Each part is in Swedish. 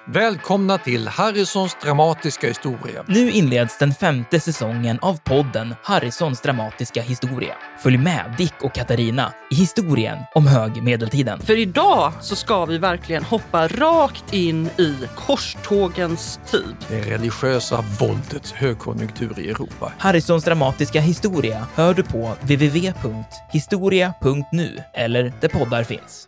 Välkomna till Harrisons dramatiska historia. Nu inleds den 5:e säsongen av podden Harrisons dramatiska historia. Följ med Dick och Katarina i historien om högmedeltiden. För idag så ska vi verkligen hoppa rakt in i korstågens tid. Det religiösa våldets högkonjunktur i Europa. Harrisons dramatiska historia hör du på www.historia.nu eller där poddar finns.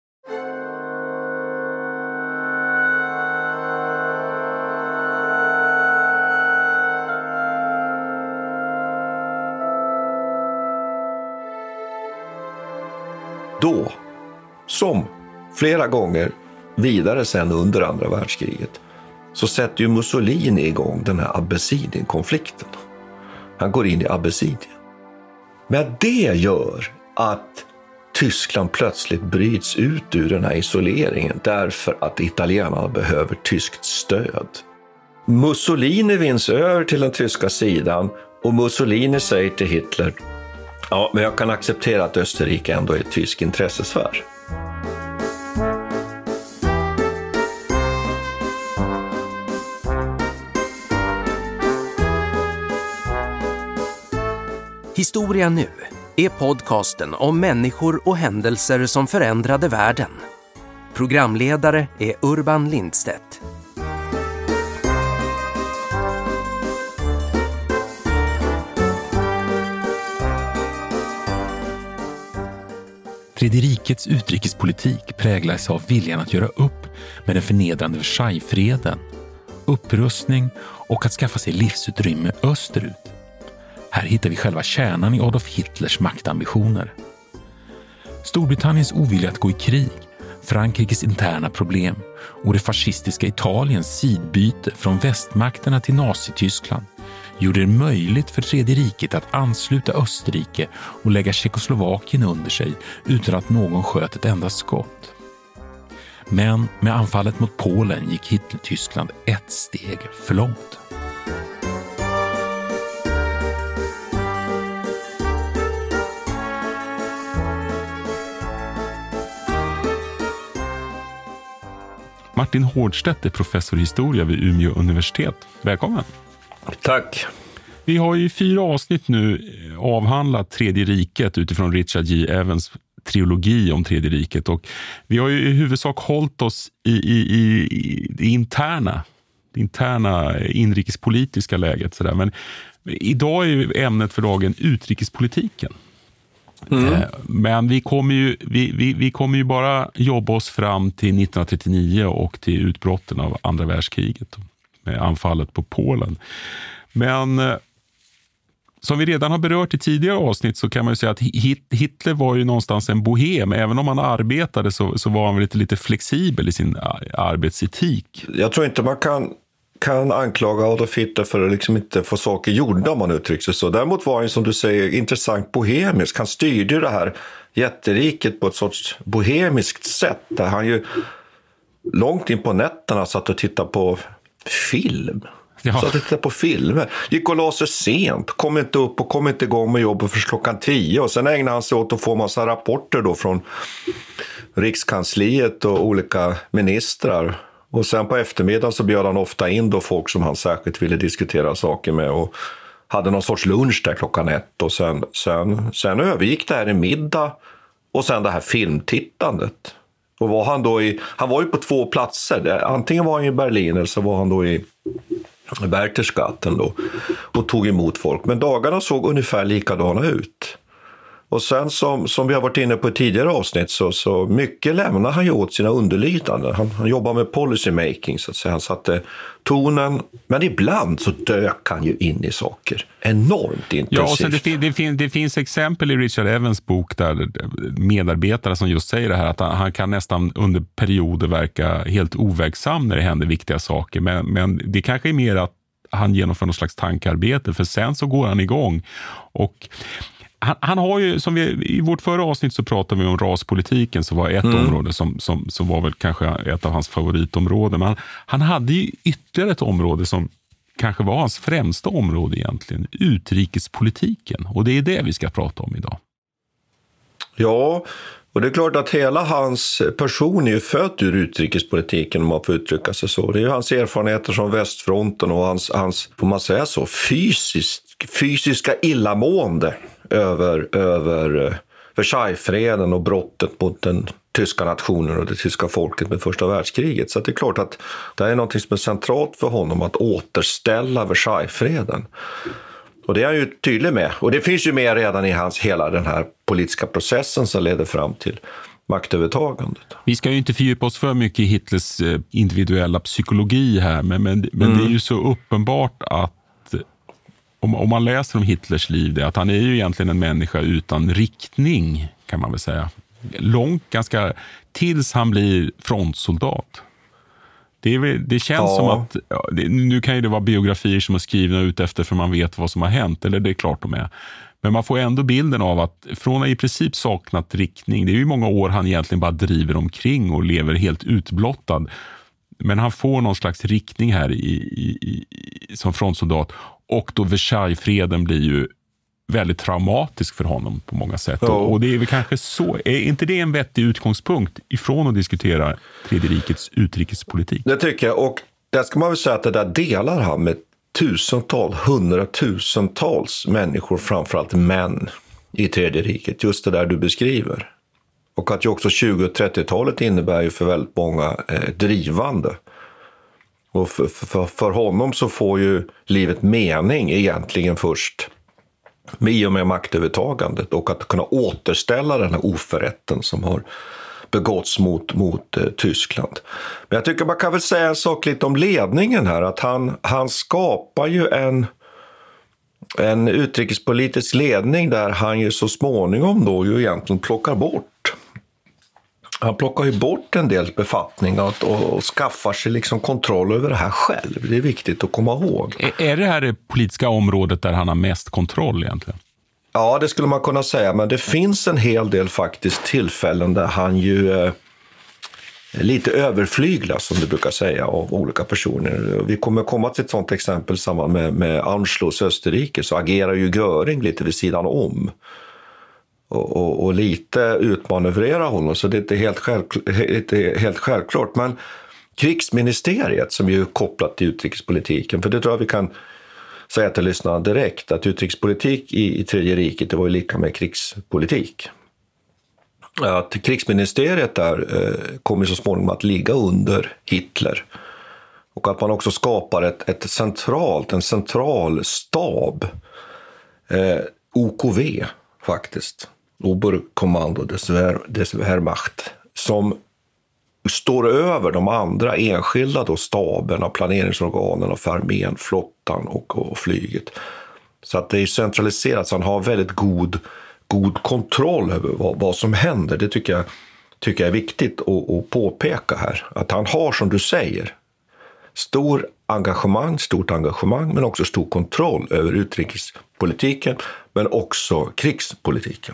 Då, som flera gånger vidare sen under andra världskriget, så sätter ju Mussolini igång den här Abessinien-konflikten. Han går in i Abessinien. Men det gör att Tyskland plötsligt bryts ut ur den här isoleringen därför att italienarna behöver tyskt stöd. Mussolini vinns över till den tyska sidan och Mussolini säger till Hitler: ja, men jag kan acceptera att Österrike ändå är tysk intressesfär. Historia nu är podcasten om människor och händelser som förändrade världen. Programledare är Urban Lindstedt. Tredje rikets utrikespolitik präglas av viljan att göra upp med den förnedrande Versaillesfreden, upprustning och att skaffa sig livsutrymme österut. Här hittar vi själva kärnan i Adolf Hitlers maktambitioner. Storbritanniens ovilja att gå i krig, Frankrikes interna problem och det fascistiska Italiens sidbyte från västmakterna till Nazityskland gjorde det möjligt för Tredje riket att ansluta Österrike och lägga Tjeckoslovakien under sig utan att någon sköt ett enda skott. Men med anfallet mot Polen gick Hitler-Tyskland ett steg för långt. Martin Hårdstedt är professor i historia vid Umeå universitet. Välkommen! Tack! Vi har ju 4 avsnitt nu avhandlat Tredje riket utifrån Richard J. Evans trilogi om Tredje riket. Och vi har ju i huvudsak hållit oss i det interna inrikespolitiska läget. Sådär. Men idag är ju ämnet för dagen utrikespolitiken. Men vi kommer ju bara jobba oss fram till 1939 och till utbrotten av andra världskriget med anfallet på Polen. Men som vi redan har berört i tidigare avsnitt så kan man ju säga att Hitler var ju någonstans en bohem. Även om han arbetade så var han lite flexibel i sin arbetsetik. Jag tror inte man kan anklaga Adolf Hitler för att liksom inte få saker gjorda om man uttrycker sig så. Däremot var han, som du säger, intressant bohemisk. Han styrde det här jätteriket på ett sorts bohemiskt sätt. Där han ju långt in på nätterna satt och tittade på film. Ja. Så att titta på filmer. Gick och la sig sent. Kom inte upp och kom inte igång med jobbet för klockan 10. Och sen ägnade han sig åt att få massa rapporter då från Rikskansliet och olika ministrar. Och sen på eftermiddagen så bjöd han ofta in då folk som han särskilt ville diskutera saker med. Och hade någon sorts lunch där klockan 1. Och sen övergick det här i middag. Och sen det här filmtittandet. Och var han var ju på 2 platser. Antingen var han i Berlin eller så var han då i Berchtesgaden då och tog emot folk. Men dagarna såg ungefär likadana ut. Och sen som vi har varit inne på i tidigare avsnitt så mycket lämnar han ju åt sina underlydande. Han jobbar med policy making så att säga. Han satte tonen, men ibland så dök han ju in i saker. Enormt intensivt. Ja, och sen det finns exempel i Richard Evans bok där medarbetare som just säger det här att han kan nästan under perioder verka helt overksam när det händer viktiga saker. Men det kanske är mer att han genomför någon slags tankearbete för sen så går han igång och han har ju, som i vårt förra avsnitt så pratade vi om raspolitiken som var ett område som var väl kanske ett av hans favoritområden. Men han hade ju ytterligare ett område som kanske var hans främsta område egentligen, utrikespolitiken. Och det är det vi ska prata om idag. Ja, Och det är klart att hela hans person är ju född ur utrikespolitiken, om man får uttrycka sig så. Det är ju hans erfarenheter från västfronten och hans får man säga så, fysiska illamående över Versaillesfreden och brottet mot den tyska nationen och det tyska folket med första världskriget. Så det är klart att det är något som är centralt för honom att återställa Versaillesfreden. Och det är han ju tydlig med. Och det finns ju med redan i hans hela den här politiska processen som leder fram till maktövertagandet. Vi ska ju inte fördjupa oss för mycket i Hitlers individuella psykologi här, men det är ju så uppenbart att om man läser om Hitlers liv, det att han är ju egentligen en människa utan riktning, kan man väl säga. Ganska tills han blir frontsoldat. Det känns som att, nu kan ju det vara biografier som är skrivna ut efter för man vet vad som har hänt, eller det är klart de är. Men man får ändå bilden av att från att i princip saknat riktning, det är ju många år han egentligen bara driver omkring och lever helt utblottad. Men han får någon slags riktning här som frontsoldat, och då Versaillesfreden blir ju väldigt traumatisk för honom på många sätt. Och det är väl kanske så, är inte det en vettig utgångspunkt ifrån att diskutera Tredje rikets utrikespolitik? Det tycker jag, och där ska man väl säga att det där delar han med hundratusentals människor, framförallt män i Tredje riket, just det där du beskriver. Och att ju också 20- och 30-talet innebär ju för väldigt många drivande. Och för honom så får ju livet mening egentligen först i och med maktövertagandet och att kunna återställa den här oförrätten som har begåtts mot Tyskland. Men jag tycker man kan väl säga en sak lite om ledningen här, att han skapar ju en utrikespolitisk ledning där han ju så småningom då ju egentligen plockar bort en del befattningar och skaffar sig liksom kontroll över det här själv. Det är viktigt att komma ihåg. Är det här det politiska området där han har mest kontroll egentligen? Ja, det skulle man kunna säga. Men det finns en hel del faktiskt tillfällen där han ju är lite överflyglas, som du brukar säga, av olika personer. Vi kommer komma till ett sånt exempel i samband med Anschluss Österrike, så agerar ju Göring lite vid sidan om. Och lite utmanövrera honom, så det är inte helt självklart. Men krigsministeriet, som ju är kopplat till utrikespolitiken, för det tror jag vi kan säga till lyssnarna direkt, att utrikespolitik i Tredje riket, det var ju lika med krigspolitik. Att krigsministeriet där kommer så småningom att ligga under Hitler. Och att man också skapar en central stab, OKW faktiskt. Oberkommando des Wehrmacht, som står över de andra enskilda då staberna, planeringsorganen och armén, flottan och flyget. Så att det är centraliserat, så han har väldigt god kontroll över vad som händer. Det tycker jag är viktigt att påpeka här. Att han har, som du säger, stort engagemang, men också stor kontroll över utrikespolitiken, men också krigspolitiken.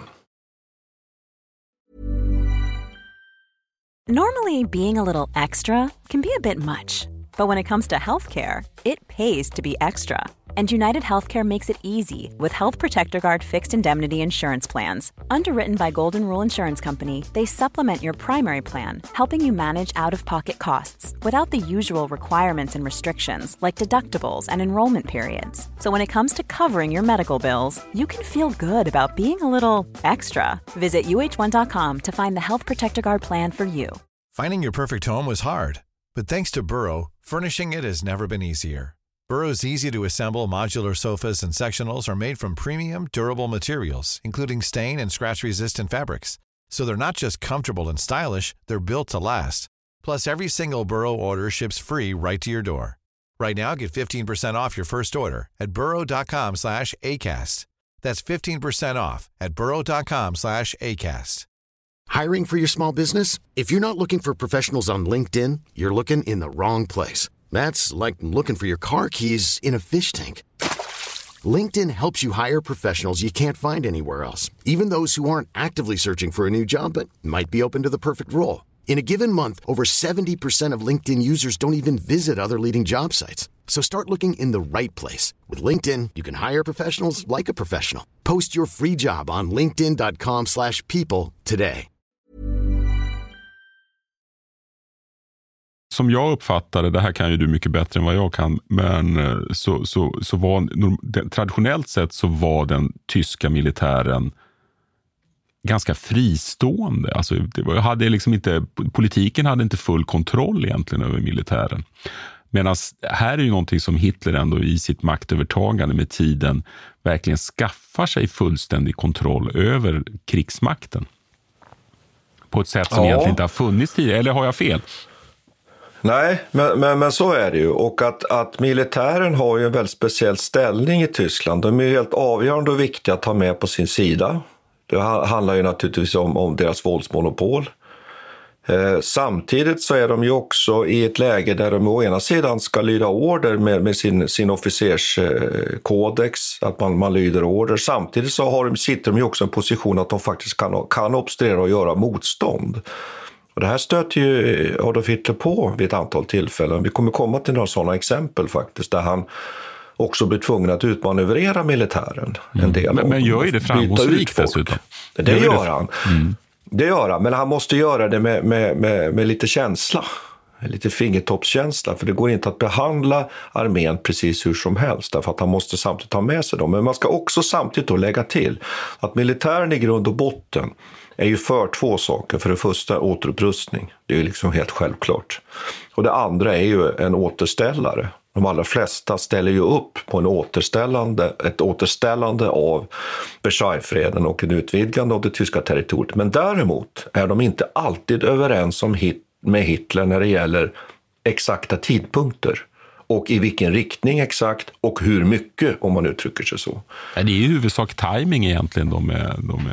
Normally, being a little extra can be a bit much. But when it comes to healthcare, it pays to be extra. And United Healthcare makes it easy with Health Protector Guard fixed indemnity insurance plans. Underwritten by Golden Rule Insurance Company, they supplement your primary plan, helping you manage out-of-pocket costs without the usual requirements and restrictions like deductibles and enrollment periods. So when it comes to covering your medical bills, you can feel good about being a little extra. Visit uh1.com to find the Health Protector Guard plan for you. Finding your perfect home was hard, but thanks to Burrow, furnishing it has never been easier. Burrow's easy-to-assemble modular sofas and sectionals are made from premium, durable materials, including stain and scratch-resistant fabrics. So they're not just comfortable and stylish, they're built to last. Plus, every single Burrow order ships free right to your door. Right now, get 15% off your first order at burrow.com/ACAST. That's 15% off at burrow.com/ACAST. Hiring for your small business? If you're not looking for professionals on LinkedIn, you're looking in the wrong place. That's like looking for your car keys in a fish tank. LinkedIn helps you hire professionals you can't find anywhere else, even those who aren't actively searching for a new job but might be open to the perfect role. In a given month, over 70% of LinkedIn users don't even visit other leading job sites. So start looking in the right place. With LinkedIn, you can hire professionals like a professional. Post your free job on linkedin.com/people today. som jag uppfattade, det här kan ju du mycket bättre än vad jag kan, men så var traditionellt sett så var den tyska militären ganska fristående. Alltså politiken hade inte full kontroll egentligen över militären. Medan här är ju någonting som Hitler ändå i sitt maktövertagande med tiden verkligen skaffar sig fullständig kontroll över krigsmakten. På ett sätt som egentligen inte har funnits tidigare. Eller har jag fel? Nej, men så är det ju. Och att militären har ju en väldigt speciell ställning i Tyskland. De är helt avgörande och viktiga att ha med på sin sida. Det handlar ju naturligtvis om deras våldsmonopol. Samtidigt så är de ju också i ett läge där de å ena sidan ska lyda order med sin officerskodex, att man lyder order. Samtidigt så sitter de ju också i en position att de faktiskt kan obstruera och göra motstånd. Och det här stöter ju Adolf Hitler på vid ett antal tillfällen. Vi kommer komma till några sådana exempel faktiskt, där han också blir tvungen att utmanövrera militären. En del men gör ju det framgångsrikt dessutom. Det gör han. Det gör han, men han måste göra det med lite känsla. Lite fingertoppskänsla, för det går inte att behandla armén precis hur som helst, därför att han måste samtidigt ta med sig dem. Men man ska också samtidigt då lägga till att militären i grund och botten är ju för två saker. För det första återupprustning, det är ju liksom helt självklart. Och det andra är ju en återställare. De allra flesta ställer ju upp på ett återställande av Versaillesfreden och en utvidgande av det tyska territoriet. Men däremot är de inte alltid överens med Hitler när det gäller exakta tidpunkter. Och i vilken riktning exakt och hur mycket, om man uttrycker sig så. Det är ju i huvudsak timing egentligen de är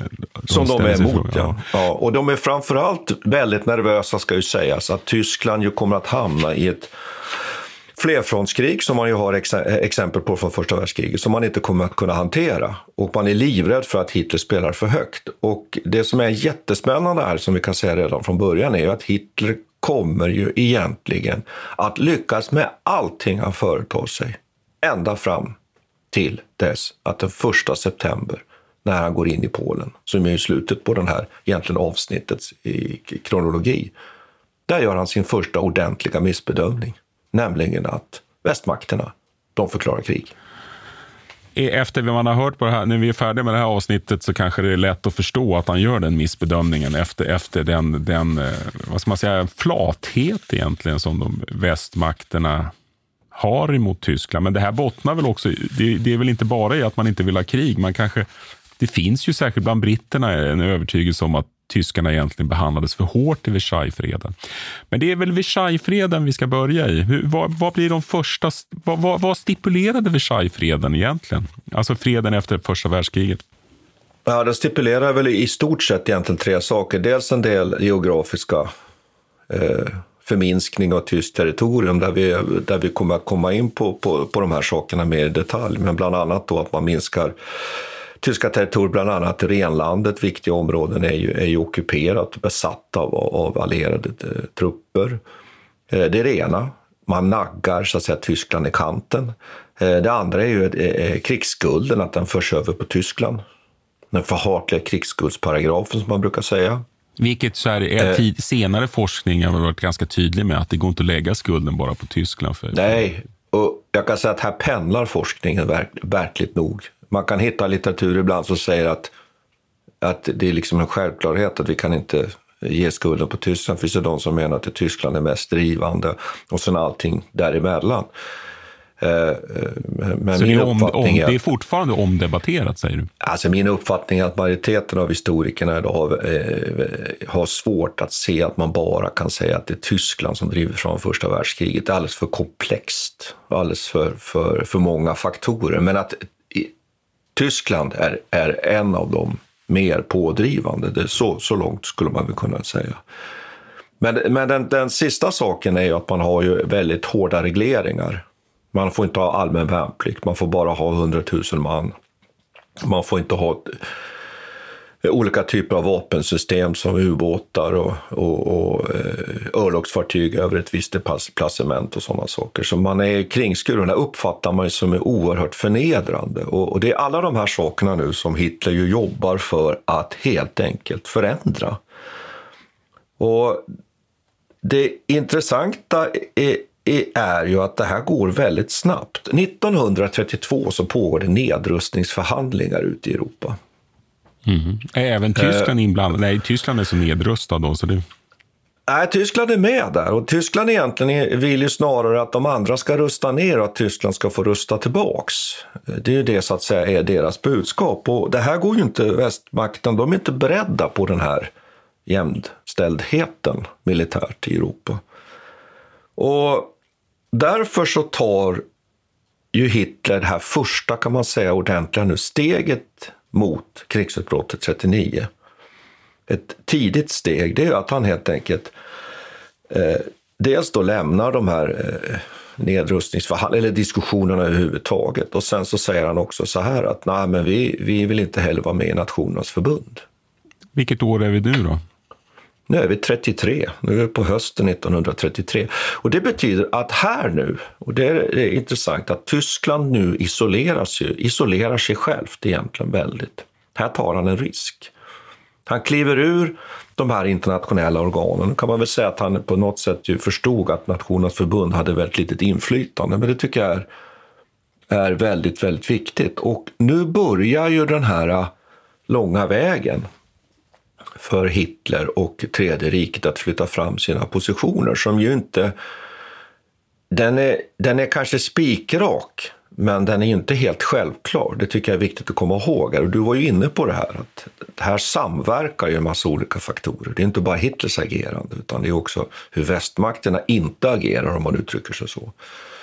emot, ja. Och de är framförallt väldigt nervösa, ska ju sägas, att Tyskland ju kommer att hamna i ett flerfrontskrig som man ju har exempel på från första världskriget, som man inte kommer att kunna hantera. Och man är livrädd för att Hitler spelar för högt. Och det som är jättespännande här, som vi kan säga redan från början, är ju att Hitler kommer ju egentligen att lyckas med allting han företar sig. Ända fram till dess att den 1 september, när han går in i Polen, som är i slutet på den här egentligen avsnittets i kronologi, där gör han sin första ordentliga missbedömning. Nämligen att västmakterna, de förklarar krig. Efter vad man har hört på det här, när vi är färdiga med det här avsnittet, så kanske det är lätt att förstå att han gör den missbedömningen efter den vad ska man säga, flathet egentligen som de västmakterna har emot Tyskland. Men det här bottnar väl också, det är väl inte bara i att man inte vill ha krig. Det finns ju särskilt bland britterna en övertygelse om att tyskarna egentligen behandlades för hårt i Versaillesfreden. Men det är väl Versaillesfreden vi ska börja i. Vad blir de första... Vad stipulerade Versaillesfreden egentligen? Alltså freden efter första världskriget. Ja, det stipulerar väl i stort sett egentligen tre saker. Dels en del geografiska förminskning av tyskt territorium, där vi kommer att komma in på de här sakerna mer i detalj. Men bland annat då att man minskar tyska territorier, bland annat Renlandet, viktiga områden, är ju ockuperat och besatt av allierade trupper. Det är det ena. Man naggar så att säga Tyskland i kanten. Det andra är ju krigsskulden, att den förs över på Tyskland. Den förhatliga krigsskuldsparagrafen som man brukar säga. Vilket så är senare forskning har varit ganska tydlig med, att det går inte att lägga skulden bara på Tyskland. Nej, och jag kan säga att här pendlar forskningen verkligt nog. Man kan hitta litteratur ibland som säger att det är liksom en självklarhet att vi kan inte ge skulden på Tyskland. Finns det de som menar att Tyskland är mest drivande och sen allting däremellan. Men så det är fortfarande omdebatterat, säger du? Alltså min uppfattning är att majoriteten av historikerna idag har svårt att se att man bara kan säga att det är Tyskland som driver från första världskriget. Det är alldeles för komplext, alldeles för många faktorer. Men att Tyskland är en av dem mer pådrivande. Det är så långt skulle man väl kunna säga. Men den sista saken är ju att man har ju väldigt hårda regleringar. Man får inte ha allmän värnplikt, man får bara ha 100 000 man. Man får inte ha olika typer av vapensystem som ubåtar och örlogsfartyg över ett visst placement och sådana saker. Så man är kringskuren, uppfattar man som är oerhört förnedrande. Och det är alla de här sakerna nu som Hitler ju jobbar för att helt enkelt förändra. Och det intressanta är ju att det här går väldigt snabbt. 1932 så pågår det nedrustningsförhandlingar ute i Europa. Även Tyskland inblandad? Nej, Tyskland är så nedrustad då. Så det... Nej, Tyskland är med där. Och Tyskland egentligen vill ju snarare att de andra ska rusta ner och att Tyskland ska få rusta tillbaks. Det är ju det så att säga är deras budskap. Och det här går ju inte västmakten. De är inte beredda på den här jämställdheten militärt i Europa. Och därför så tar ju Hitler det här första, kan man säga, ordentliga nu steget mot krigsutbrottet 39. Ett tidigt steg, det är att han helt enkelt dels då lämnar de här nedrustningsförhandlingarna eller diskussionerna överhuvudtaget, och sen så säger han också så här att nej, men vi vill inte heller vara med i Nationernas förbund. Vilket år är vi nu då? Nu är vi 33, nu är vi på hösten 1933. Och det betyder att här nu, och det är intressant, att Tyskland nu isolerar sig självt egentligen väldigt. Här tar han en risk. Han kliver ur de här internationella organen. Nu kan man väl säga att han på något sätt ju förstod att Nationernas förbund hade väldigt litet inflytande. Men det tycker jag är väldigt, väldigt viktigt. Och nu börjar ju den här långa vägen för Hitler och Tredje riket att flytta fram sina positioner, som ju inte... Den är kanske spikrak, men den är ju inte helt självklar. Det tycker jag är viktigt att komma ihåg. Och du var ju inne på det här, att det här samverkar ju en massa olika faktorer. Det är inte bara Hitlers agerande, utan det är också hur västmakterna inte agerar, om man uttrycker sig så.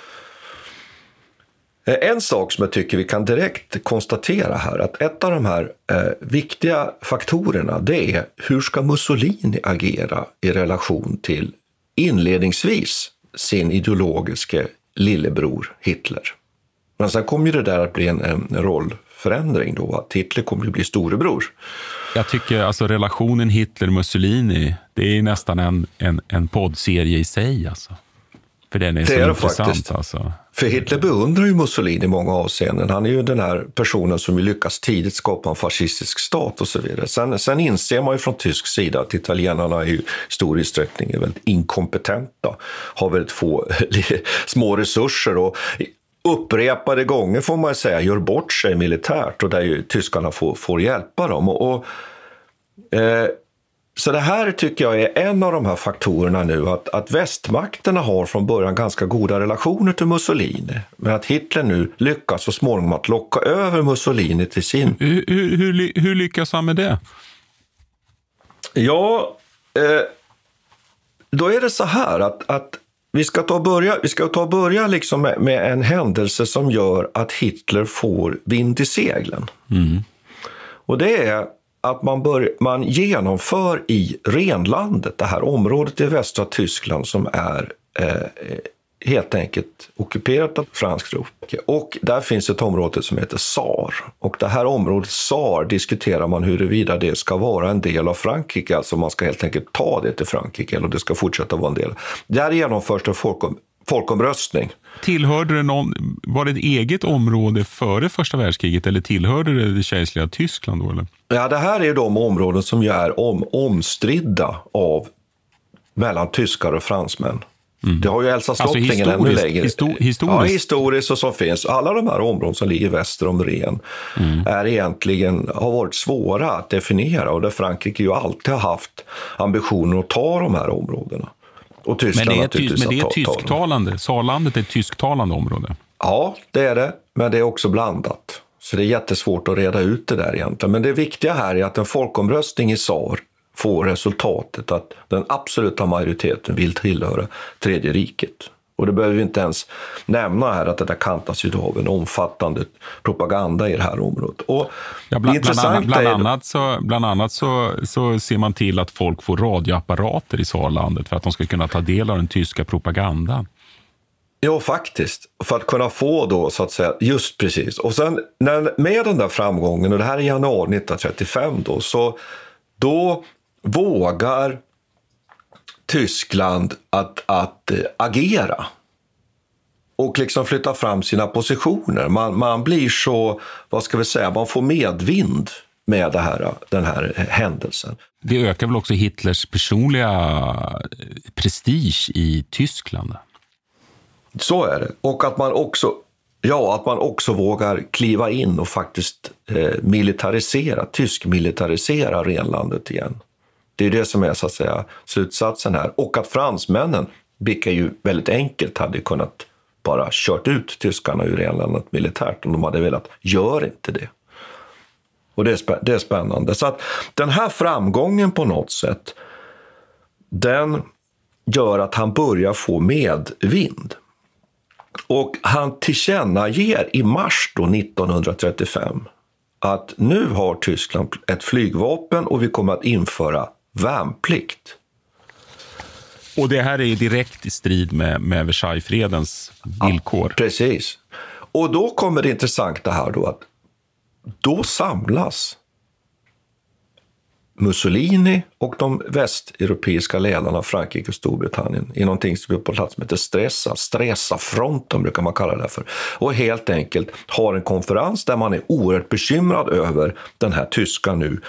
En sak som jag tycker vi kan direkt konstatera här, att ett av de här viktiga faktorerna, det är hur ska Mussolini agera i relation till inledningsvis sin ideologiske lillebror Hitler. Men sen kommer ju det där att bli en rollförändring då, att Hitler kommer ju bli storebror. Jag tycker alltså relationen Hitler-Mussolini, det är nästan en poddserie i sig alltså. För den är så intressant faktiskt. Alltså. För Hitler beundrar ju Mussolini i många avseenden. Han är ju den här personen som ju lyckas tidigt skapa en fascistisk stat och så vidare. Sen inser man ju från tysk sida att italienarna i stor utsträckning är väldigt inkompetenta. Har väldigt få små resurser och upprepade gånger får man säga gör bort sig militärt, och där ju tyskarna får hjälpa dem. Så det här tycker jag är en av de här faktorerna nu, att västmakterna har från början ganska goda relationer till Mussolini, men att Hitler nu lyckas så småningom att locka över Mussolini till sin... Hur lyckas han med det? Ja, då är det så här att vi ska ta och börja liksom med en händelse som gör att Hitler får vind i seglen. Och det är att man genomför i Renlandet, det här området i västra Tyskland som är helt enkelt ockuperat av fransk trupp. Och där finns ett område som heter Saar. Och det här området Saar diskuterar man huruvida det ska vara en del av Frankrike, alltså man ska helt enkelt ta det till Frankrike eller det ska fortsätta vara en del. Där genomförs det folkomröstning. Tillhörde det var det ett eget område före första världskriget, eller tillhörde det kejserliga Tyskland då, eller? Ja, det här är de områden som ju är omstridda mellan tyskar och fransmän. Det har ju Elsass-lottningen ännu längre. Historiskt? Ja, historiskt och så finns. Alla de här områden som ligger väster om Ren har varit svåra att definiera, och där Frankrike ju alltid har haft ambitionen att ta de här områdena. Och Tyskland men det är tysktalande. Saarlandet är ett tysktalande område. Ja, det är det. Men det är också blandat. Så det är jättesvårt att reda ut det där egentligen. Men det viktiga här är att en folkomröstning i Saar får resultatet att den absoluta majoriteten vill tillhöra Tredje riket. Och det behöver vi inte ens nämna här, att det där kantas ju av en omfattande propaganda i det här området. Och ja, bland annat så ser man till att folk får radioapparater i Saarlandet för att de ska kunna ta del av den tyska propagandan. Ja, faktiskt. För att kunna få då, så att säga, just precis. Och sen med den där framgången, och det här är januari 1935 då vågar Tyskland att agera och liksom flytta fram sina positioner. Man blir så, vad ska vi säga, man får medvind med den här händelsen. Det ökar väl också Hitlers personliga prestige i Tyskland? Så är det. Och att man också vågar kliva in och faktiskt tysk-militarisera renlandet igen. Det är det som är så att säga slutsatsen här. Och att fransmännen, vilka ju väldigt enkelt hade kunnat bara kört ut tyskarna ur renlandet militärt om de hade velat, gör inte det. Och det är spännande. Så att den här framgången på något sätt, den gör att han börjar få medvind. Och han tillkännager i mars då 1935 att nu har Tyskland ett flygvapen och vi kommer att införa värnplikt. Och det här är direkt i strid med Versaillesfredens villkor. Ja, precis. Och då kommer det intressanta här då, att då samlas Mussolini och de västeuropeiska ledarna, Frankrike och Storbritannien, i någonting som är på plats som heter Stresa-fronten brukar man kalla det för. Och helt enkelt har en konferens där man är oerhört bekymrad över den här tyska nu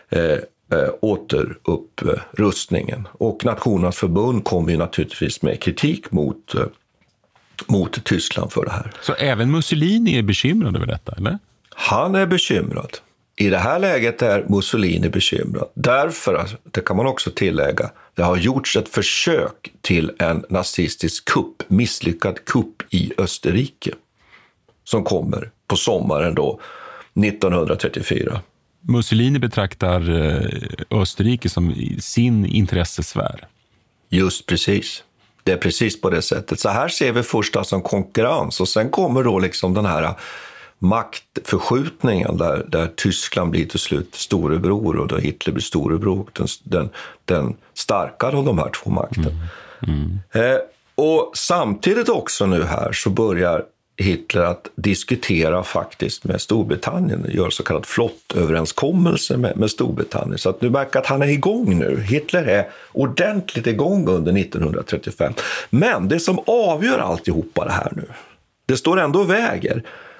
återupprustningen. Och Nationernas förbund kommer ju naturligtvis med kritik mot Tyskland för det här. Så även Mussolini är bekymrad över detta, eller? Han är bekymrad. I det här läget är Mussolini bekymrad. Därför, det kan man också tillägga, det har gjorts ett försök till en nazistisk misslyckad kupp i Österrike som kommer på sommaren då 1934. Mussolini betraktar Österrike som sin intressesfär. Just precis. Det är precis på det sättet. Så här ser vi först som konkurrens och sen kommer då liksom den här maktförskjutningen där Tyskland blir till slut storebror och då Hitler blir storebror, den starkare av de här två makterna. Och samtidigt också nu här så börjar Hitler att diskutera faktiskt med Storbritannien, gör så kallad flottöverenskommelse med Storbritannien. Så att du märker att han är igång nu. Hitler är ordentligt igång under 1935. Men det som avgör alltihopa det här nu, det står ändå och väger.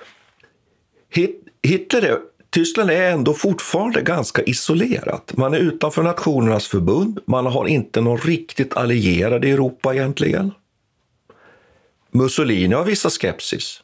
Tyskland är ändå fortfarande ganska isolerat. Man är utanför Nationernas förbund. Man har inte någon riktigt allierad i Europa egentligen. Mussolini har vissa skepsis.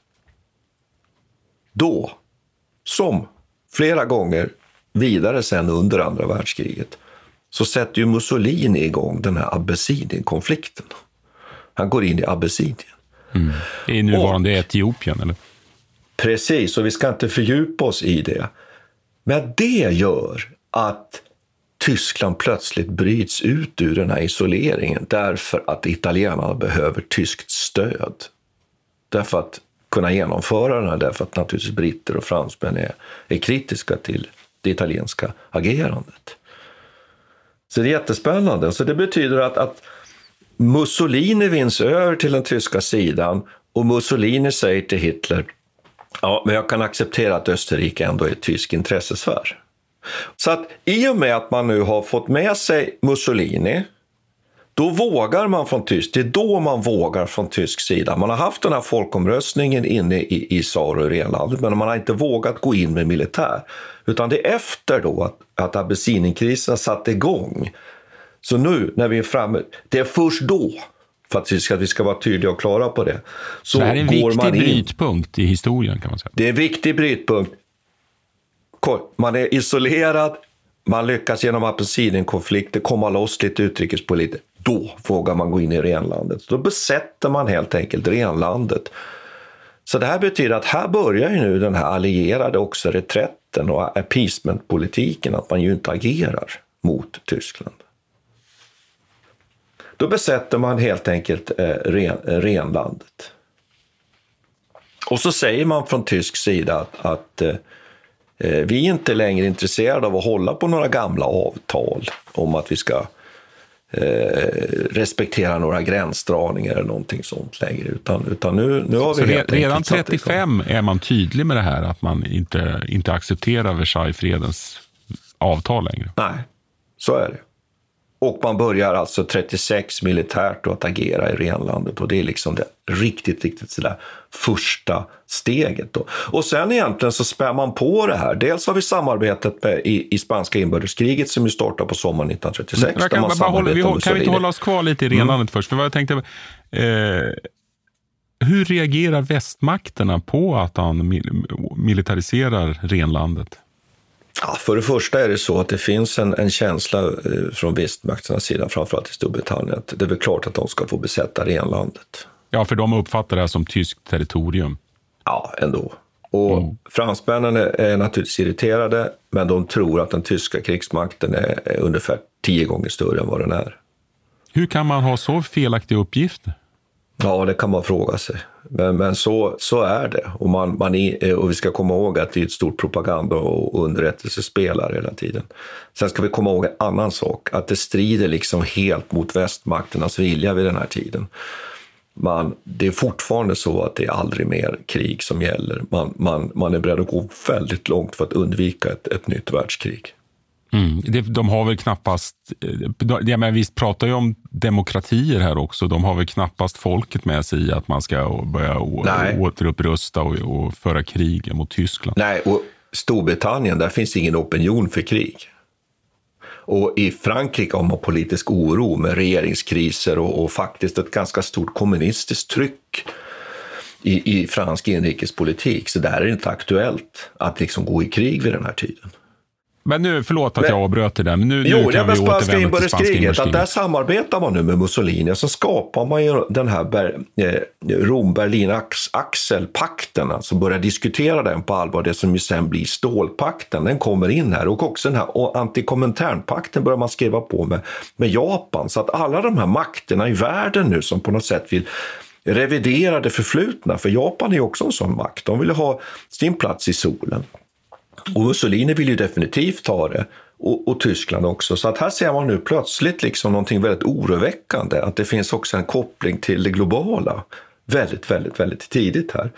Då, som flera gånger vidare sen under andra världskriget, så sätter ju Mussolini igång den här Abessinien-konflikten. Han går in i Abessinien. I nuvarande Etiopien, eller? Precis, och vi ska inte fördjupa oss i det. Men det gör att Tyskland plötsligt bryts ut ur den här isoleringen därför att italienarna behöver tyskt stöd. Därför att kunna genomföra den här, därför att naturligtvis britter och fransmän är kritiska till det italienska agerandet. Så det är jättespännande. Så det betyder att Mussolini vinns över till den tyska sidan och Mussolini säger till Hitler: ja, men jag kan acceptera att Österrike ändå är tysk intressesfär. Så att i och med att man nu har fått med sig Mussolini, då vågar man från tysk, det är då man vågar från tysk sida. Man har haft den här folkomröstningen inne i Saar och Renlandet, men man har inte vågat gå in med militär. Utan det är efter då att Abessinien-krisen satte igång. Så nu när vi är framme, det är först då, för att vi ska vara tydliga och klara på det. Så det här är en viktig brytpunkt i historien, kan man säga. Det är en viktig brytpunkt. Man är isolerad, man lyckas genom Abessinien-konflikter komma loss lite utrikespolitiskt. Då vågar man gå in i renlandet. Då besätter man helt enkelt renlandet. Så det här betyder att här börjar ju nu den här allierade också reträtten och appeasement-politiken, att man ju inte agerar mot Tyskland. Då besätter man helt enkelt renlandet. Och så säger man från tysk sida att vi är inte längre intresserade av att hålla på några gamla avtal om att vi ska respektera några gränsdragningar eller någonting sånt längre. Utan nu har vi redan 35 är man tydlig med det här, att man inte accepterar Versaillesfredens avtal längre. Nej, så är det. Och man börjar alltså 36 militärt att agera i renlandet. Och det är liksom det riktigt sådär första steget då. Och sen egentligen så spär man på det här. Dels har vi samarbetet i spanska inbördeskriget som ju startar på sommaren 1936. Kan vi inte hålla oss kvar lite i renlandet först? För vad jag tänkte... hur reagerar västmakterna på att han militariserar renlandet? Ja, för det första är det så att det finns en känsla från västmakternas sida, framförallt i Storbritannien, att det är väl klart att de ska få besätta renlandet. Ja, för de uppfattar det här som tyskt territorium. Ja, ändå. Och fransmännen är naturligtvis irriterade, men de tror att den tyska krigsmakten är ungefär 10 gånger större än vad den är. Hur kan man ha så felaktiga uppgifter? Ja, det kan man fråga sig. Men så är det. Och vi ska komma ihåg att det är ett stort propaganda- och underrättelsespelare hela tiden. Sen ska vi komma ihåg en annan sak. Att det strider liksom helt mot västmakternas vilja vid den här tiden. Det är fortfarande så att det är aldrig mer krig som gäller. Man är beredd att gå väldigt långt för att undvika ett nytt världskrig. De har väl knappast, vi pratar ju om demokratier här också, de har väl knappast folket med sig i att man ska börja återupprusta och föra krig mot Tyskland. Nej, och Storbritannien, där finns ingen opinion för krig. Och i Frankrike har man politisk oro med regeringskriser och faktiskt ett ganska stort kommunistiskt tryck i fransk inrikespolitik, så där är det inte aktuellt att liksom gå i krig vid den här tiden. Men nu, förlåt att jag avbröt det där, men nu kan vi återvända till spanska inbördeskriget. Att där samarbetar man nu med Mussolini och så skapar man ju den här Rom-Berlin-axelpakten, alltså börjar diskutera den på allvar, det som ju sen blir stålpakten, den kommer in här, och också den här antikominternpakten börjar man skriva på med Japan, så att alla de här makterna i världen nu som på något sätt vill revidera det förflutna, för Japan är ju också en sån makt, de vill ha sin plats i solen. Och Mussolini vill ju definitivt ta det, och Tyskland också. Så att här ser man nu plötsligt liksom någonting väldigt oroväckande, att det finns också en koppling till det globala väldigt tidigt här.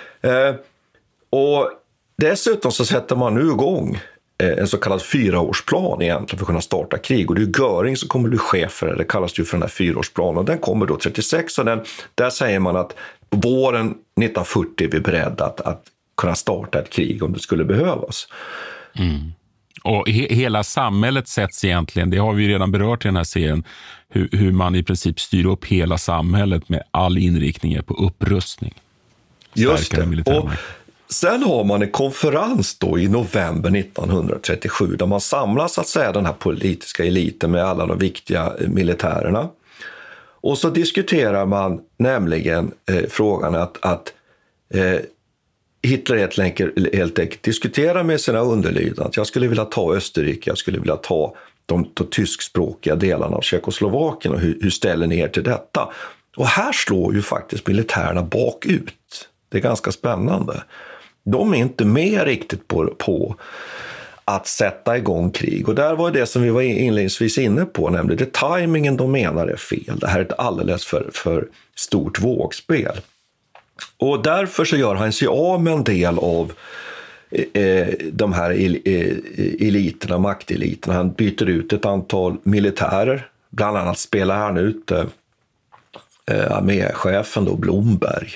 Och dessutom så sätter man nu igång en så kallad 4-årsplan egentligen för att kunna starta krig. Och det är Göring som kommer bli chef för det. Det kallas ju för den här 4-årsplanen. Och den kommer då 36, och där säger man att våren 1940 är vi beredda att kunna starta ett krig om det skulle behövas. Och hela samhället sätts egentligen, det har vi redan berört i den här serien, hur man i princip styr upp hela samhället med all inriktning på upprustning. Just det. Och sen har man en konferens då i november 1937 där man samlar så att säga den här politiska eliten med alla de viktiga militärerna. Och så diskuterar man nämligen frågan att Hitler helt enkelt diskuterar med sina underlydande. Jag skulle vilja ta Österrike, jag skulle vilja ta de tyskspråkiga delarna av Tjeckoslovakien, och hur ställer ni er till detta? Och här slår ju faktiskt militärerna bakut. Det är ganska spännande. De är inte med riktigt på att sätta igång krig. Och där var det som vi var inledningsvis inne på, nämligen det tajmingen de menar är fel. Det här är ett alldeles för stort vågspel. Och därför så gör han sig av med en del av de här eliterna, makteliterna. Han byter ut ett antal militärer. Bland annat spelar han ut arméchefen då, Blomberg.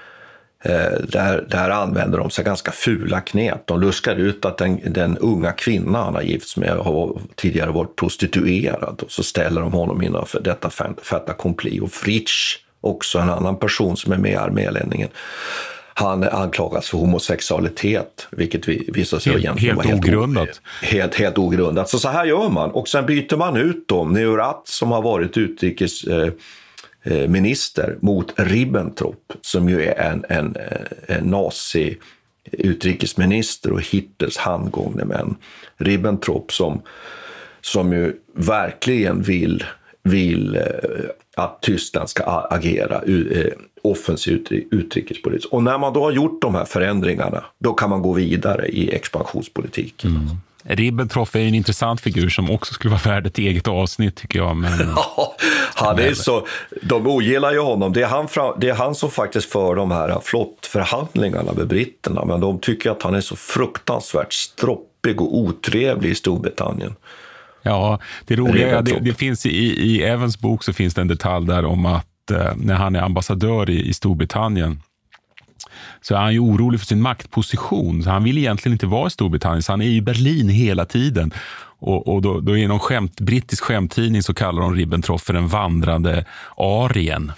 Där använder de sig ganska fula knep. De luskar ut att den unga kvinnan han har gifts med har tidigare varit prostituerad. Och så ställer de honom innanför detta fait accompli. Och Fritsch, också en annan person som är med i arméledningen, han anklagas för homosexualitet, vilket visar sig egentligen vara helt ogrundat. Så här gör man. Och sen byter man ut dem, Neurath som har varit utrikesminister mot Ribbentrop, som ju är en nazi utrikesminister och Hitlers handgångne män. Ribbentrop som ju verkligen vill att Tyskland ska agera offensivt utrikespolitiskt. Och när man då har gjort de här förändringarna, då kan man gå vidare i expansionspolitiken. Ribbentrop är en intressant figur som också skulle vara värd ett eget avsnitt, tycker jag. Men... ja, han är så, de ogillar ju honom. Det är han som faktiskt för de här flottförhandlingarna med britterna, men de tycker att han är så fruktansvärt stroppig och otrevlig i Storbritannien. Ja, det roliga det finns i Evans bok så finns det en detalj där om att när han är ambassadör i Storbritannien så är han ju orolig för sin maktposition. Så han vill egentligen inte vara i Storbritannien, så han är i Berlin hela tiden. Och då är någon brittisk skämttidning så kallar de Ribbentrop för en vandrande arien.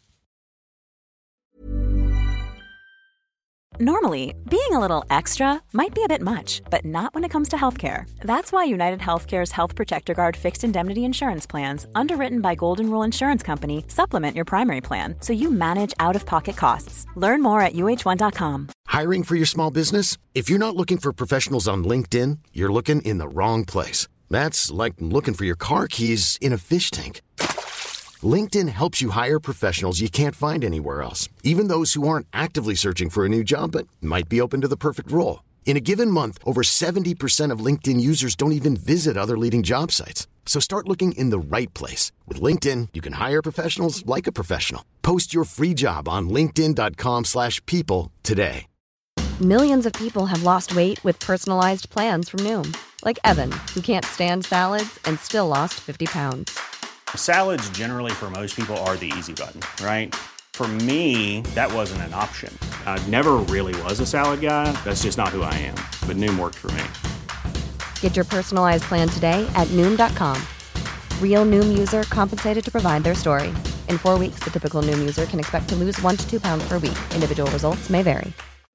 Normally, being a little extra might be a bit much, but not when it comes to healthcare. That's why United Healthcare's Health Protector Guard fixed indemnity insurance plans, underwritten by Golden Rule Insurance Company, supplement your primary plan so you manage out-of-pocket costs. Learn more at uh1.com. Hiring for your small business? If you're not looking for professionals on LinkedIn, you're looking in the wrong place. That's like looking for your car keys in a fish tank. LinkedIn helps you hire professionals you can't find anywhere else, even those who aren't actively searching for a new job but might be open to the perfect role. In a given month, over 70% of LinkedIn users don't even visit other leading job sites. So start looking in the right place. With LinkedIn, you can hire professionals like a professional. Post your free job on linkedin.com/people today. Millions of people have lost weight with personalized plans from Noom. Like Evan, who can't stand salads and still lost 50 pounds. Salads generally for most people are the easy button, right? For me, that wasn't an option. I never really was a salad guy. That's just not who I am. But Noom worked for me. Get your personalized plan today at Noom.com. Real Noom user compensated to provide their story. In 4 weeks, the typical Noom user can expect to lose 1 to 2 pounds per week. Individual results may vary.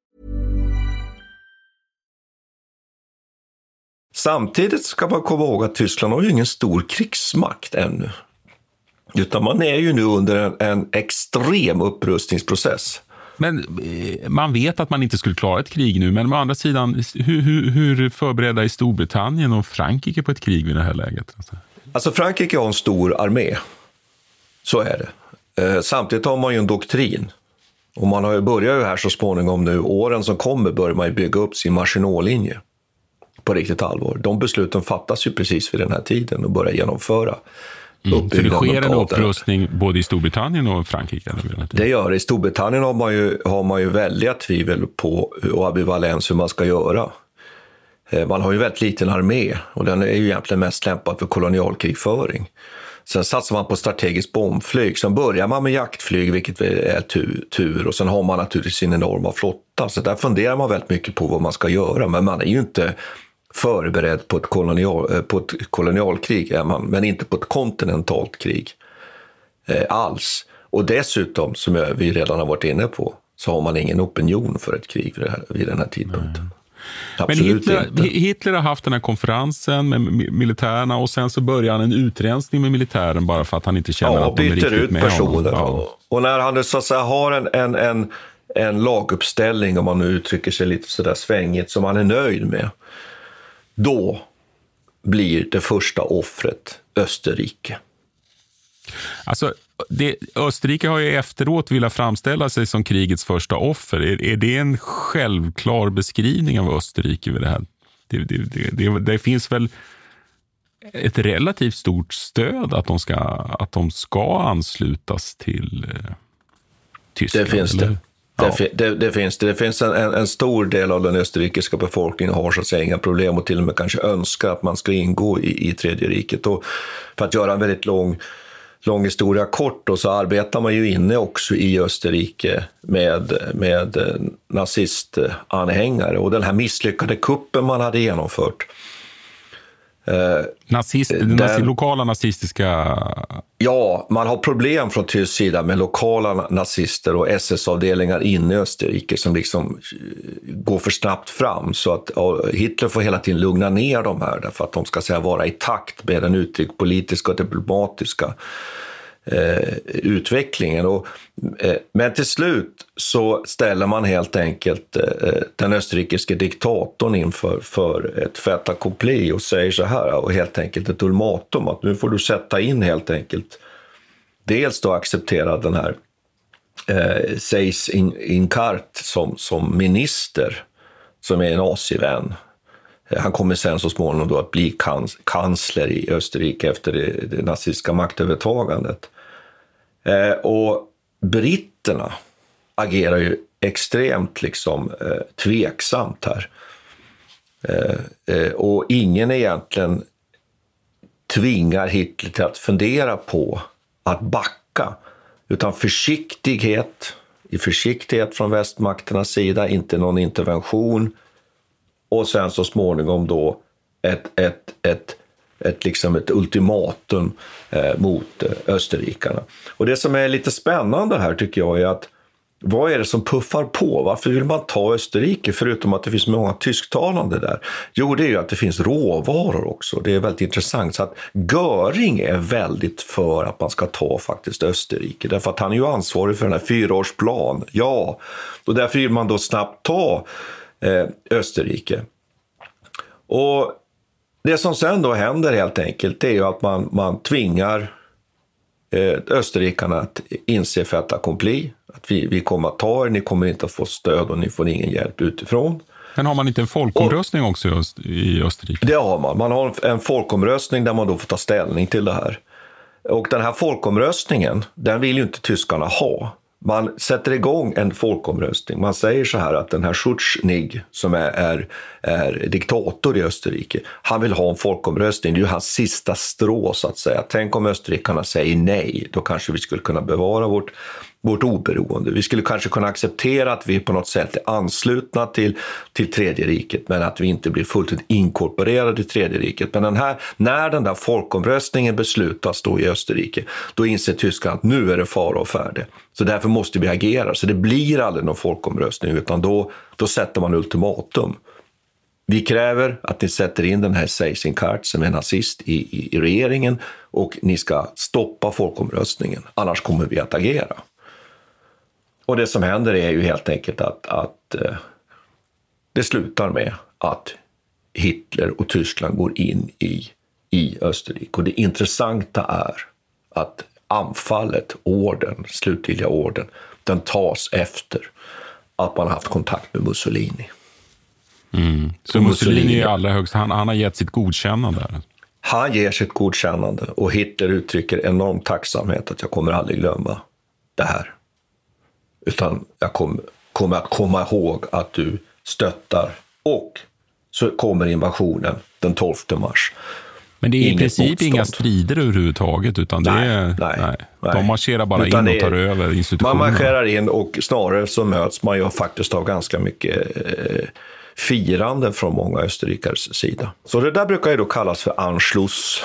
Samtidigt ska man komma ihåg att Tyskland har ju ingen stor krigsmakt ännu. Utan man är ju nu under en extrem upprustningsprocess. Men man vet att man inte skulle klara ett krig nu. Men å andra sidan, hur förberedda är Storbritannien och Frankrike på ett krig vid det här läget? Alltså Frankrike har en stor armé. Så är det. Samtidigt har man ju en doktrin. Och man har ju börjat här så småningom nu. Åren som kommer börjar man ju bygga upp sin Maginot-linje. På riktigt allvar. De besluten fattas ju precis vid den här tiden och börjar genomföra. Så det sker en upprustning både i Storbritannien och Frankrike? Det gör det. I Storbritannien har man ju väldiga tvivel på och ambivalens hur man ska göra. Man har ju väldigt liten armé och den är ju egentligen mest lämpad för kolonialkrigföring. Sen satsar man på strategiskt bombflyg. Sen börjar man med jaktflyg, vilket är tur. Och sen har man naturligtvis sin enorma flotta. Så där funderar man väldigt mycket på vad man ska göra. Men man är ju inte förberedd på ett kolonialkrig, men inte på ett kontinentalt krig alls. Och dessutom, som vi redan har varit inne på, så har man ingen opinion för ett krig vid den här tidpunkten. Absolut. Men Hitler har haft den här konferensen med militärerna och sen så börjar han en utrensning med militären bara för att han inte känner att de är riktigt med personer. honom. Och när han så att säga har en laguppställning, om man nu uttrycker sig lite sådär svängigt, som han är nöjd med, då blir det första offret Österrike. Alltså, Österrike har ju efteråt velat framställa sig som krigets första offer. Är det en självklar beskrivning av Österrike vid det här? Det finns väl ett relativt stort stöd att de ska anslutas till Tyskland? Det finns det. Ja. Det finns en stor del av den österrikiska befolkningen har så att säga inga problem och till och med kanske önskar att man ska ingå i Tredje riket. Och för att göra en väldigt lång historia kort, och så arbetar man ju inne också i Österrike med nazistanhängare, och den här misslyckade kuppen man hade genomfört. Lokala nazistiska... Ja, man har problem från tysk sida med lokala nazister och SS-avdelningar inne i Österrike som liksom går för snabbt fram, så att Hitler får hela tiden lugna ner dem här därför att de ska säga vara i takt med den utrikespolitiska och diplomatiska utvecklingen. Men till slut så ställer man helt enkelt den österrikiske diktatorn inför ett fait accompli och säger så här, och helt enkelt ett ultimatum att nu får du sätta in helt enkelt, dels då acceptera den här Seyss-Inquart som minister, som är en nazivän. Han kommer sen så småningom då att bli kansler i Österrike efter det nazistiska maktövertagandet. Och britterna agerar ju extremt liksom tveksamt här. Och ingen egentligen tvingar Hitler till att fundera på att backa, utan försiktighet från västmakternas sida, inte någon intervention, och sen så småningom då ett ultimatum mot österrikarna. Och det som är lite spännande här tycker jag är att vad är det som puffar på? Varför vill man ta Österrike förutom att det finns många tysktalande där? Jo, det är ju att det finns råvaror också. Det är väldigt intressant. Så att Göring är väldigt för att man ska ta faktiskt Österrike. Därför att han är ju ansvarig för den här 4-årsplan. Ja, och därför vill man då snabbt ta Österrike. Och det som sen då händer helt enkelt är ju att man tvingar österrikarna att inse fait accompli, att vi kommer att ta er, ni kommer inte att få stöd och ni får ingen hjälp utifrån. Men har man inte en folkomröstning också i Österrike? Det har man. Man har en folkomröstning där man då får ta ställning till det här. Och den här folkomröstningen, den vill ju inte tyskarna ha. Man sätter igång en folkomröstning. Man säger så här att den här Schutznig som är diktator i Österrike, han vill ha en folkomröstning. Det är ju hans sista strå så att säga. Tänk om österrikarna säger nej, då kanske vi skulle kunna bevara vårt oberoende. Vi skulle kanske kunna acceptera att vi på något sätt är anslutna till Tredje riket, men att vi inte blir fullt ut inkorporerade i Tredje riket. Men när den där folkomröstningen beslutas då i Österrike, då inser tyskarna att nu är det fara och färde. Så därför måste vi agera. Så det blir aldrig någon folkomröstning, utan då sätter man ultimatum. Vi kräver att ni sätter in den här Seyss-Inquart som är nazist i regeringen, och ni ska stoppa folkomröstningen, annars kommer vi att agera. Och det som händer är ju helt enkelt att det slutar med att Hitler och Tyskland går in i Österrike. Och det intressanta är att anfallet, slutvilliga orden, den tas efter att man har haft kontakt med Mussolini. Mm. Så Mussolini är allra högst, han har gett sitt godkännande? Han ger sitt godkännande, och Hitler uttrycker enorm tacksamhet att jag kommer aldrig glömma det här. Utan jag kommer att komma ihåg att du stöttar, och så kommer invasionen den 12 mars. Men det är i princip inga strider överhuvudtaget, utan det nej. De marscherar bara utan in och tar över institutionerna. Man marscherar in, och snarare så möts man ju faktiskt av ganska mycket firande från många österrikares sida. Så det där brukar ju då kallas för Anschluss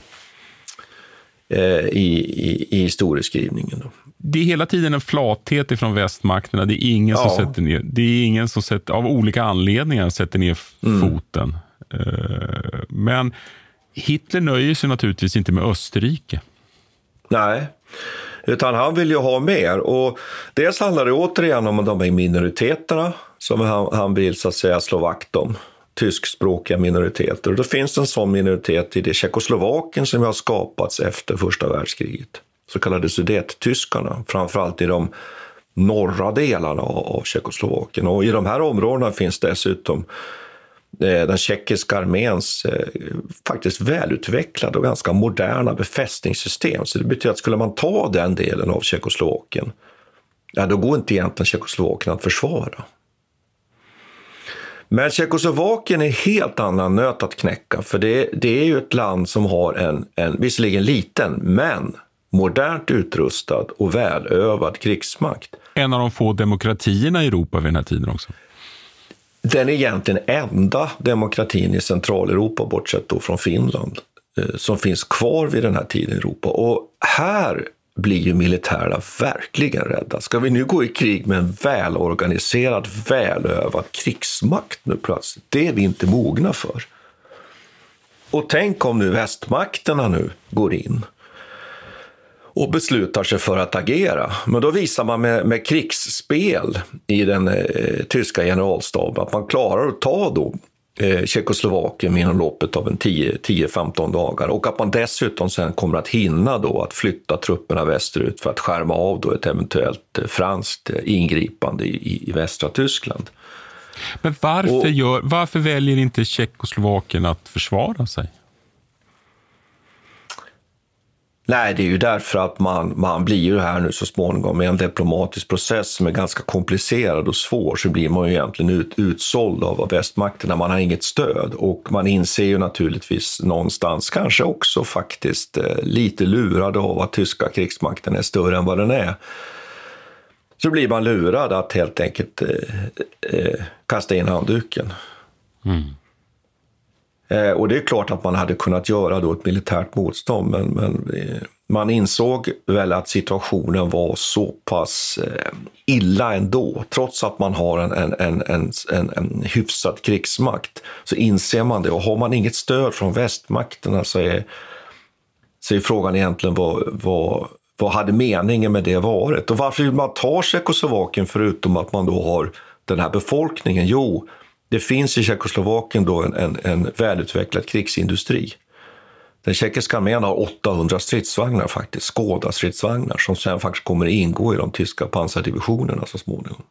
i historieskrivningen då. Det är hela tiden en flathet ifrån västmakterna. Det är ingen som sätter ner. Det är ingen som av olika anledningar sätter ner foten. Men Hitler nöjer sig naturligtvis inte med Österrike. Nej, utan han vill ju ha mer. Och dels handlar det återigen om de här minoriteterna som han vill så att säga slå vakt om. Tyskspråkiga minoriteter. Och då finns en sån minoritet i det Tjeckoslovakien som har skapats efter första världskriget. Så kallade sudettyskarna, framförallt i de norra delarna av Tjeckoslovakien. Och i de här områdena finns dessutom den tjeckiska arméns faktiskt välutvecklade och ganska moderna befästningssystem. Så det betyder att skulle man ta den delen av Tjeckoslovakien, då går inte egentligen Tjeckoslovakien att försvara. Men Tjeckoslovakien är helt annan nöt att knäcka, för det är ju ett land som har en visserligen liten, men modernt utrustad och välövad krigsmakt. En av de få demokratierna i Europa vid den här tiden också. Den är egentligen enda demokratin i Centraleuropa, bortsett då från Finland, som finns kvar vid den här tiden i Europa. Och här blir ju militärerna verkligen rädda. Ska vi nu gå i krig med en välorganiserad, välövad krigsmakt nu plötsligt? Det är vi inte mogna för. Och tänk om nu västmakterna nu går in och beslutar sig för att agera. Men då visar man med krigsspel i den tyska generalstaben att man klarar att ta då Tjeckoslovakien inom loppet av 10-15 dagar, och att man dessutom sen kommer att hinna då att flytta trupperna västerut för att skärma av då ett eventuellt franskt ingripande i västra Tyskland. Men varför väljer inte Tjeckoslovakien att försvara sig? Nej, det är ju därför att man blir ju här nu så småningom med en diplomatisk process som är ganska komplicerad och svår, så blir man ju egentligen utsåld av västmakterna. Man har inget stöd och man inser ju naturligtvis någonstans kanske också faktiskt lite lurad av att tyska krigsmakten är större än vad den är. Så blir man lurad att helt enkelt kasta in handduken. Och det är klart att man hade kunnat göra då ett militärt motstånd, men man insåg väl att situationen var så pass illa ändå. Trots att man har en hyfsad krigsmakt så inser man det. Och har man inget stöd från västmakterna så är frågan egentligen vad hade meningen med det varit? Och varför vill man ta Tjeckoslovakien förutom att man då har den här befolkningen? Jo, det finns i Tjeckoslovakien då en välutvecklad krigsindustri. Den tjeckiska armén har 800 stridsvagnar faktiskt, Skoda-stridsvagnar, som sen faktiskt kommer att ingå i de tyska pansardivisionerna så småningom.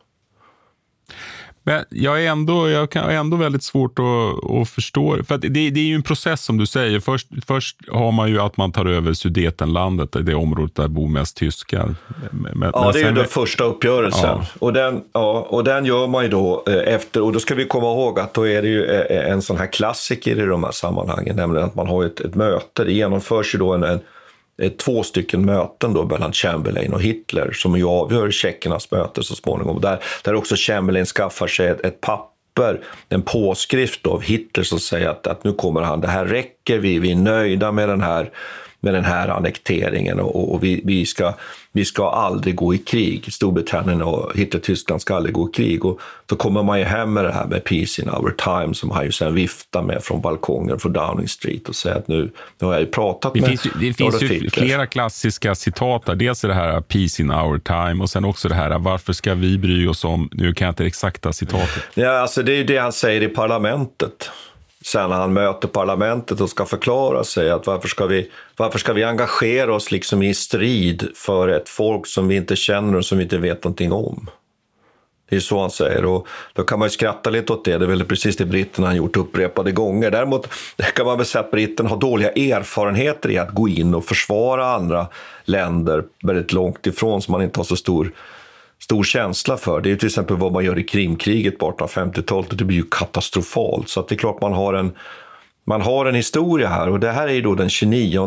Men jag har ändå väldigt svårt att förstå, för att det är ju en process som du säger. Först har man ju att man tar över Sudetenlandet, det området där bor mest tyskar. Men det är ju den första uppgörelsen. Ja. Och den gör man ju då efter, och då ska vi komma ihåg att då är det ju en sån här klassiker i de här sammanhangen, nämligen att man har ett möte. Det genomförs ju då två stycken möten då mellan Chamberlain och Hitler som ju avgör tjeckernas möte så småningom. Där också Chamberlain skaffar sig ett papper, en påskrift av Hitler som säger att nu kommer han, det här räcker, vi är nöjda med den här annekteringen och vi ska aldrig gå i krig. Storbritannien och Hitler-Tyskland ska aldrig gå i krig, och då kommer man ju hem med det här med Peace in our time som han ju sen viftar med från balkongen från Downing Street och säger att nu har jag ju pratat med det finns ju flera klassiska citat där. Dels är det här Peace in our time och sen också det här varför ska vi bry oss om, nu kan jag inte det exakta citatet. Ja, alltså det är ju det han säger i parlamentet. Sen när han möter parlamentet och ska förklara sig att varför ska vi engagera oss liksom i strid för ett folk som vi inte känner och som vi inte vet någonting om. Det är så han säger, och då kan man ju skratta lite åt det. Det är väl precis det britterna har gjort upprepade gånger. Däremot kan man väl säga att britterna har dåliga erfarenheter i att gå in och försvara andra länder väldigt långt ifrån som man inte har så stor känsla för. Det är ju till exempel vad man gör i Krimkriget på 1850-talet, och det blir ju katastrofalt. Så att det är klart man har en historia här, och det här är ju då den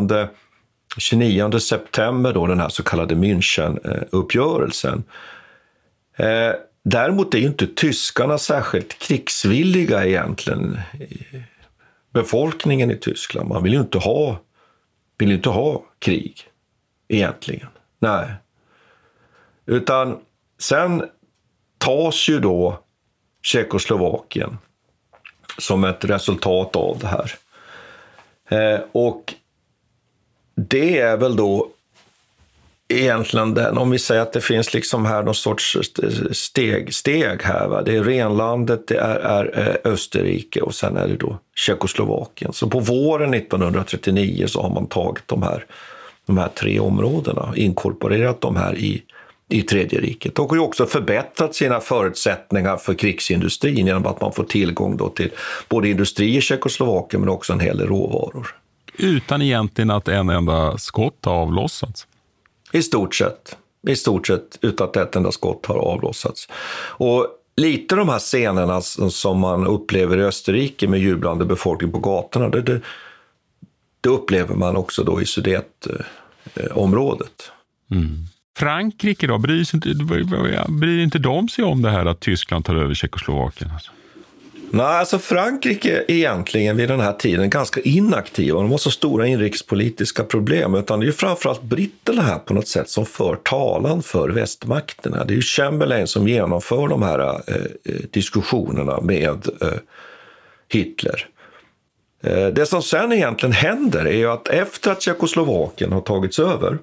29 september då, den här så kallade München-uppgörelsen. Däremot är ju inte tyskarna särskilt krigsvilliga egentligen. Befolkningen i Tyskland, man vill ju inte ha krig egentligen. Nej. Utan sen tas ju då Tjeckoslovakien som ett resultat av det här. Och det är väl då egentligen den, om vi säger att det finns liksom här någon sorts steg här. Va? Det är Renlandet, det är Österrike och sen är det då Tjeckoslovakien. Så på våren 1939 så har man tagit de här tre områdena, inkorporerat de här i Tredje riket, och har ju också förbättrat sina förutsättningar för krigsindustrin genom att man får tillgång då till både industri i Tjeckoslovakien men också en hel del råvaror. Utan egentligen att en enda skott har avlossats? I stort sett utan att ett enda skott har avlossats. Och lite de här scenerna som man upplever i Österrike med jublande befolkning på gatorna, det upplever man också då i Sudetområdet. Frankrike då, bryr inte de sig om det här att Tyskland tar över Tjeckoslovakien? Alltså? Nej, alltså Frankrike egentligen vid den här tiden ganska inaktiva. De har så stora inrikespolitiska problem, utan det är ju framförallt britterna här på något sätt som för talan för västmakterna. Det är ju Chamberlain som genomför de här diskussionerna med Hitler. Det som sen egentligen händer är ju att efter att Tjeckoslovakien har tagits över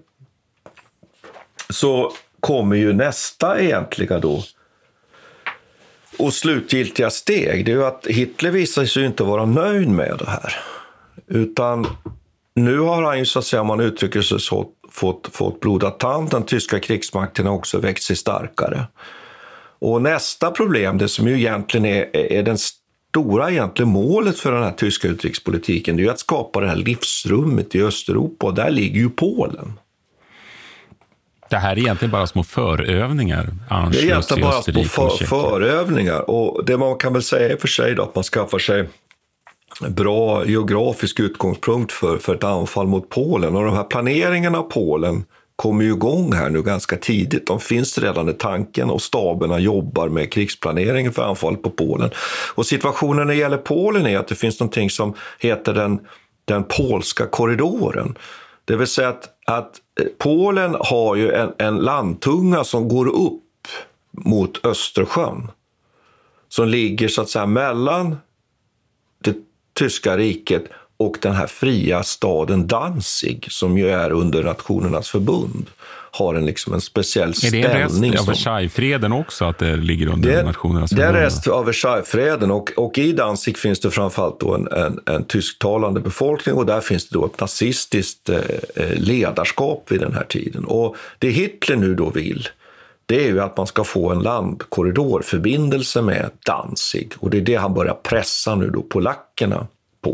så kommer ju nästa egentliga då och slutgiltiga steg. Det är ju att Hitler visar sig inte vara nöjd med det här. Utan nu har han ju, så att säga, om man uttrycker sig så, fått blodad tand. Den tyska krigsmakten har också växt sig starkare. Och nästa problem, det som ju egentligen är stora egentligen målet för den här tyska utrikespolitiken, det är ju att skapa det här livsrummet i Östeuropa, och där ligger ju Polen. Det här är egentligen bara små förövningar. Det är egentligen bara små förövningar, och det man kan väl säga för sig då, att man skaffar sig bra geografisk utgångspunkt för ett anfall mot Polen, och de här planeringarna av Polen kommer ju igång här nu ganska tidigt. De finns redan i tanken, och staberna jobbar med krigsplaneringen för anfall på Polen. Och situationen när det gäller Polen är att det finns någonting som heter den polska korridoren. Det vill säga att Polen har ju en landtunga som går upp mot Östersjön, som ligger så att säga mellan det tyska riket och den här fria staden Danzig, som ju är under Nationernas förbund, har en speciell ställning. Är det en rest av Versaillesfreden också, att det ligger under Nationernas förbund? Det är rest av Versaillesfreden, och i Danzig finns det framförallt då en tysktalande befolkning, och där finns det då ett nazistiskt ledarskap vid den här tiden. Och det Hitler nu då vill, det är ju att man ska få en landkorridorförbindelse med Danzig, och det är det han börjar pressa nu då polackerna på.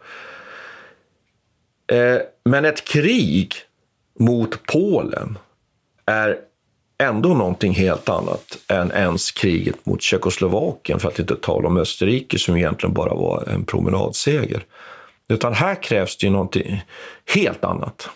Men ett krig mot Polen är ändå någonting helt annat än ens kriget mot Tjeckoslovakien, för att inte tala om Österrike som egentligen bara var en promenadseger. Utan här krävs det ju någonting helt annat.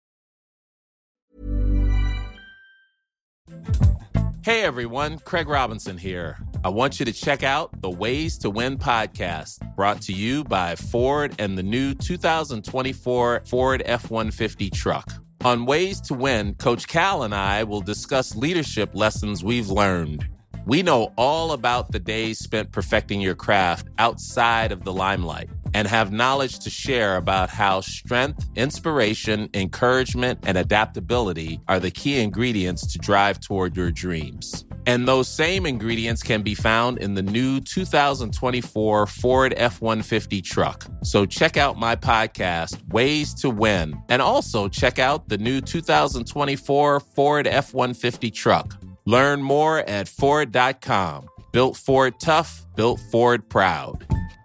Hey everyone, Craig Robinson here. I want you to check out the Ways to Win podcast, brought to you by Ford and the new 2024 Ford F-150 truck. On Ways to Win, Coach Cal and I will discuss leadership lessons we've learned. We know all about the days spent perfecting your craft outside of the limelight and have knowledge to share about how strength, inspiration, encouragement, and adaptability are the key ingredients to drive toward your dreams. And those same ingredients can be found in the new 2024 Ford F-150 truck. So check out my podcast, Ways to Win, and also check out the new 2024 Ford F-150 truck. Learn more at Ford.com. Built Ford tough, built Ford proud.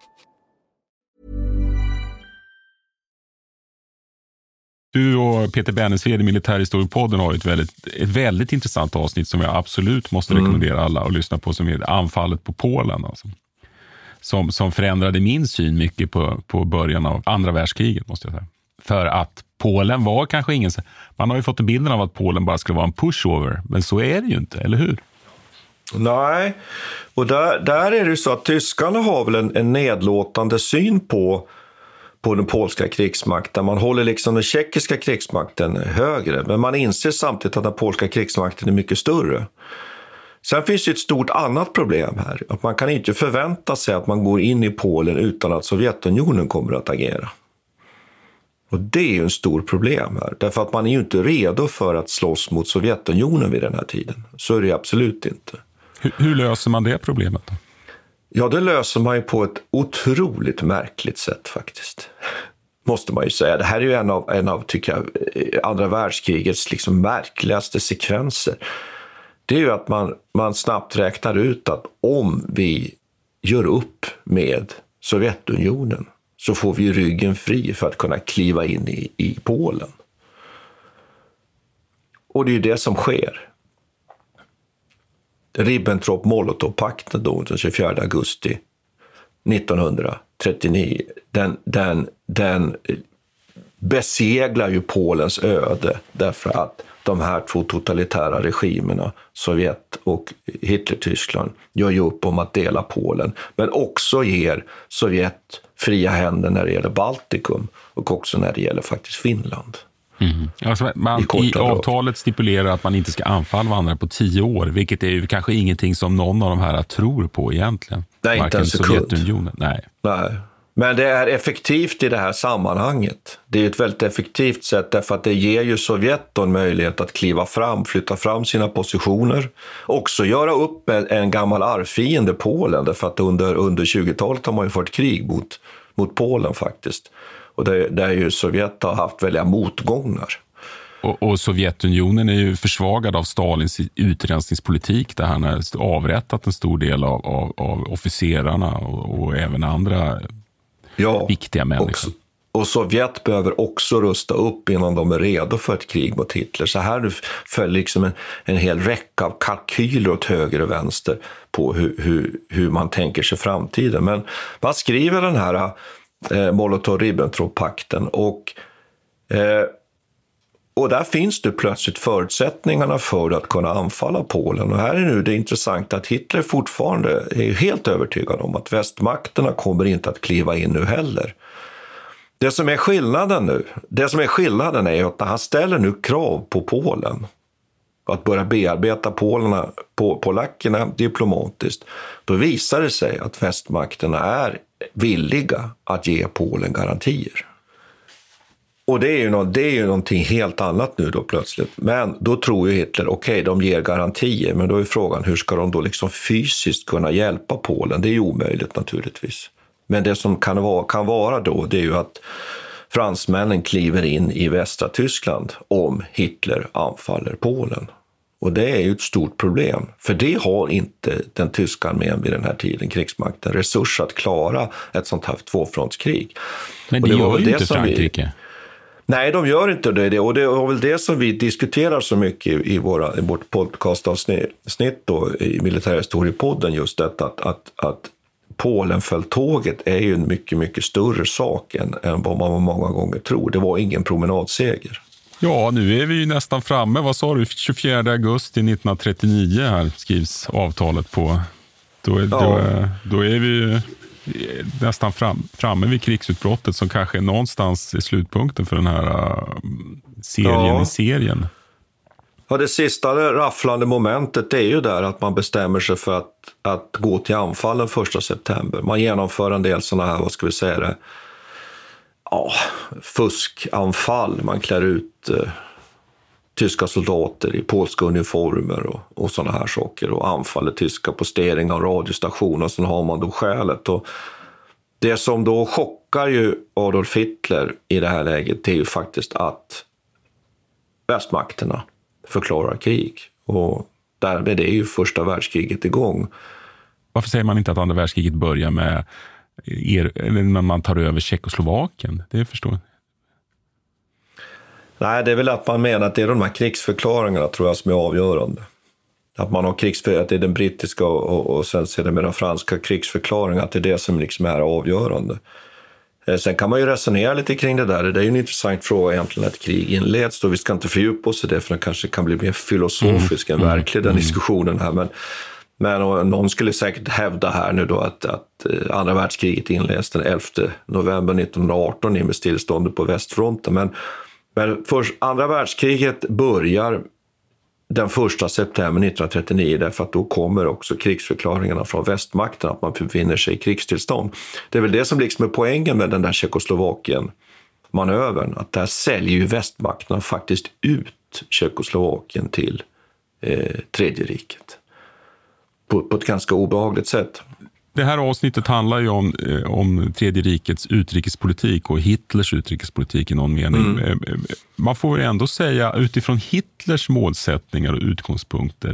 Du och Peter Bernesved i Militärhistoriepodden har ett väldigt intressant avsnitt som jag absolut måste rekommendera alla att lyssna på, som är anfallet på Polen. Alltså. Som förändrade min syn mycket på början av andra världskriget, måste jag säga. För att Polen var kanske ingen... Man har ju fått bilden av att Polen bara skulle vara en pushover, men så är det ju inte, eller hur? Nej, och där är det ju så att tyskarna har väl en nedlåtande syn på den polska krigsmakten. Man håller den tjeckiska krigsmakten högre, men man inser samtidigt att den polska krigsmakten är mycket större. Sen finns det ett stort annat problem här. Att man kan inte förvänta sig att man går in i Polen utan att Sovjetunionen kommer att agera. Och det är ju en stor problem här. Därför att man är ju inte redo för att slåss mot Sovjetunionen vid den här tiden. Så är det absolut inte. Hur löser man det problemet då? Ja, det löser man ju på ett otroligt märkligt sätt faktiskt. Måste man ju säga. Det här är ju en av tycker jag, andra världskrigets märkligaste sekvenser. Det är ju att man snabbt räknar ut att om vi gör upp med Sovjetunionen så får vi ryggen fri för att kunna kliva in i Polen. Och det är ju det som sker. Ribbentrop-Molotov-pakten då, den 24 augusti 1939, den beseglar ju Polens öde, därför att de här två totalitära regimerna, Sovjet och Hitler-Tyskland, gör ju upp om att dela Polen, men också ger Sovjet fria händer när det gäller Baltikum och också när det gäller faktiskt Finland. Mm. Alltså i avtalet stipulerar att man inte ska anfalla varandra på 10 år, vilket är ju kanske ingenting som någon av de här tror på egentligen. Nej, inte en sekund. Sovjetunionen. Nej. Men det är effektivt i det här sammanhanget. Det är ett väldigt effektivt sätt, därför att det ger ju Sovjet en möjlighet att kliva fram, flytta fram sina positioner. Också göra upp med en gammal arvfiende, Polen, därför att under 20-talet har man ju fått krig mot Polen faktiskt. Och där ju Sovjet har haft väldiga motgångar. Och Sovjetunionen är ju försvagad av Stalins utrensningspolitik där han har avrättat en stor del av officerarna och även andra viktiga människor. Och Sovjet behöver också rusta upp innan de är redo för ett krig mot Hitler. Så här följer liksom en hel räcka av kalkyler åt höger och vänster på hur man tänker sig framtiden. Men man skriver den här Molotov-Ribbentrop-pakten och där finns det plötsligt förutsättningarna för att kunna anfalla Polen. Och här är nu det intressanta att Hitler fortfarande är helt övertygad om att västmakterna kommer inte att kliva in nu heller. Det som är skillnaden är att när han ställer nu krav på Polen att börja bearbeta polackerna diplomatiskt, då visar det sig att västmakterna är villiga att ge Polen garantier. Och det är ju någonting helt annat nu då plötsligt. Men då tror ju Hitler, de ger garantier, men då är frågan hur ska de då liksom fysiskt kunna hjälpa Polen? Det är ju omöjligt naturligtvis. Men det som kan vara då, det är ju att fransmännen kliver in i västra Tyskland om Hitler anfaller Polen. Och det är ju ett stort problem, för det har inte den tyska armén vid den här tiden, krigsmakten, resurs att klara ett sånt här tvåfrontskrig. Men det gör ju inte Frankrike. Nej, de gör inte det. Och det är väl det som vi diskuterar så mycket i vårt podcastavsnitt då, i Militärhistoriepodden, just detta att Polenfälttåget är ju en mycket, mycket större sak än vad man många gånger tror. Det var ingen promenadseger. Ja, nu är vi ju nästan framme. Vad sa du? 24 augusti 1939 här skrivs avtalet på. Då är vi ju nästan framme vid krigsutbrottet som kanske är någonstans i slutpunkten för den här serien i serien. Ja, det sista rafflande momentet är ju där att man bestämmer sig för att gå till anfall den 1 september. Man genomför en del sådana här, fuskanfall. Man klär ut tyska soldater i polska uniformer och sådana här saker och anfaller tyska posteringar och radiostationer, och sen har man då skälet. Och det som då chockar ju Adolf Hitler i det här läget är ju faktiskt att västmakterna förklarar krig, och därmed är ju första världskriget igång. Varför säger man inte att andra världskriget börjar med när man tar över Tjeckoslovakien? Det förstår jag. Nej, det är väl att man menar att det är de här krigsförklaringarna, tror jag, som är avgörande. Att man har att det är den brittiska och sen ser det med den franska krigsförklaringen, att det är det som liksom är avgörande. Sen kan man ju resonera lite kring det där. Det är ju en intressant fråga egentligen att krig inleds. Och vi ska inte fördjupa oss i det, för det kanske kan bli mer filosofisk än verklig den diskussionen här. Men någon skulle säkert hävda här nu då att andra världskriget inleds den 11 november 1918 i med stillståndet på västfronten. Men först, andra världskriget börjar den 1 september 1939, därför att då kommer också krigsförklaringarna från västmakten att man befinner sig i krigstillstånd. Det är väl det som liksom är poängen med den där Tjeckoslovakien-manövern, att där säljer ju västmakterna faktiskt ut Tjeckoslovakien till Tredje riket på ett ganska obehagligt sätt. Det här avsnittet handlar ju om Tredje rikets utrikespolitik och Hitlers utrikespolitik i någon mening. Man får ju ändå säga, utifrån Hitlers målsättningar och utgångspunkter,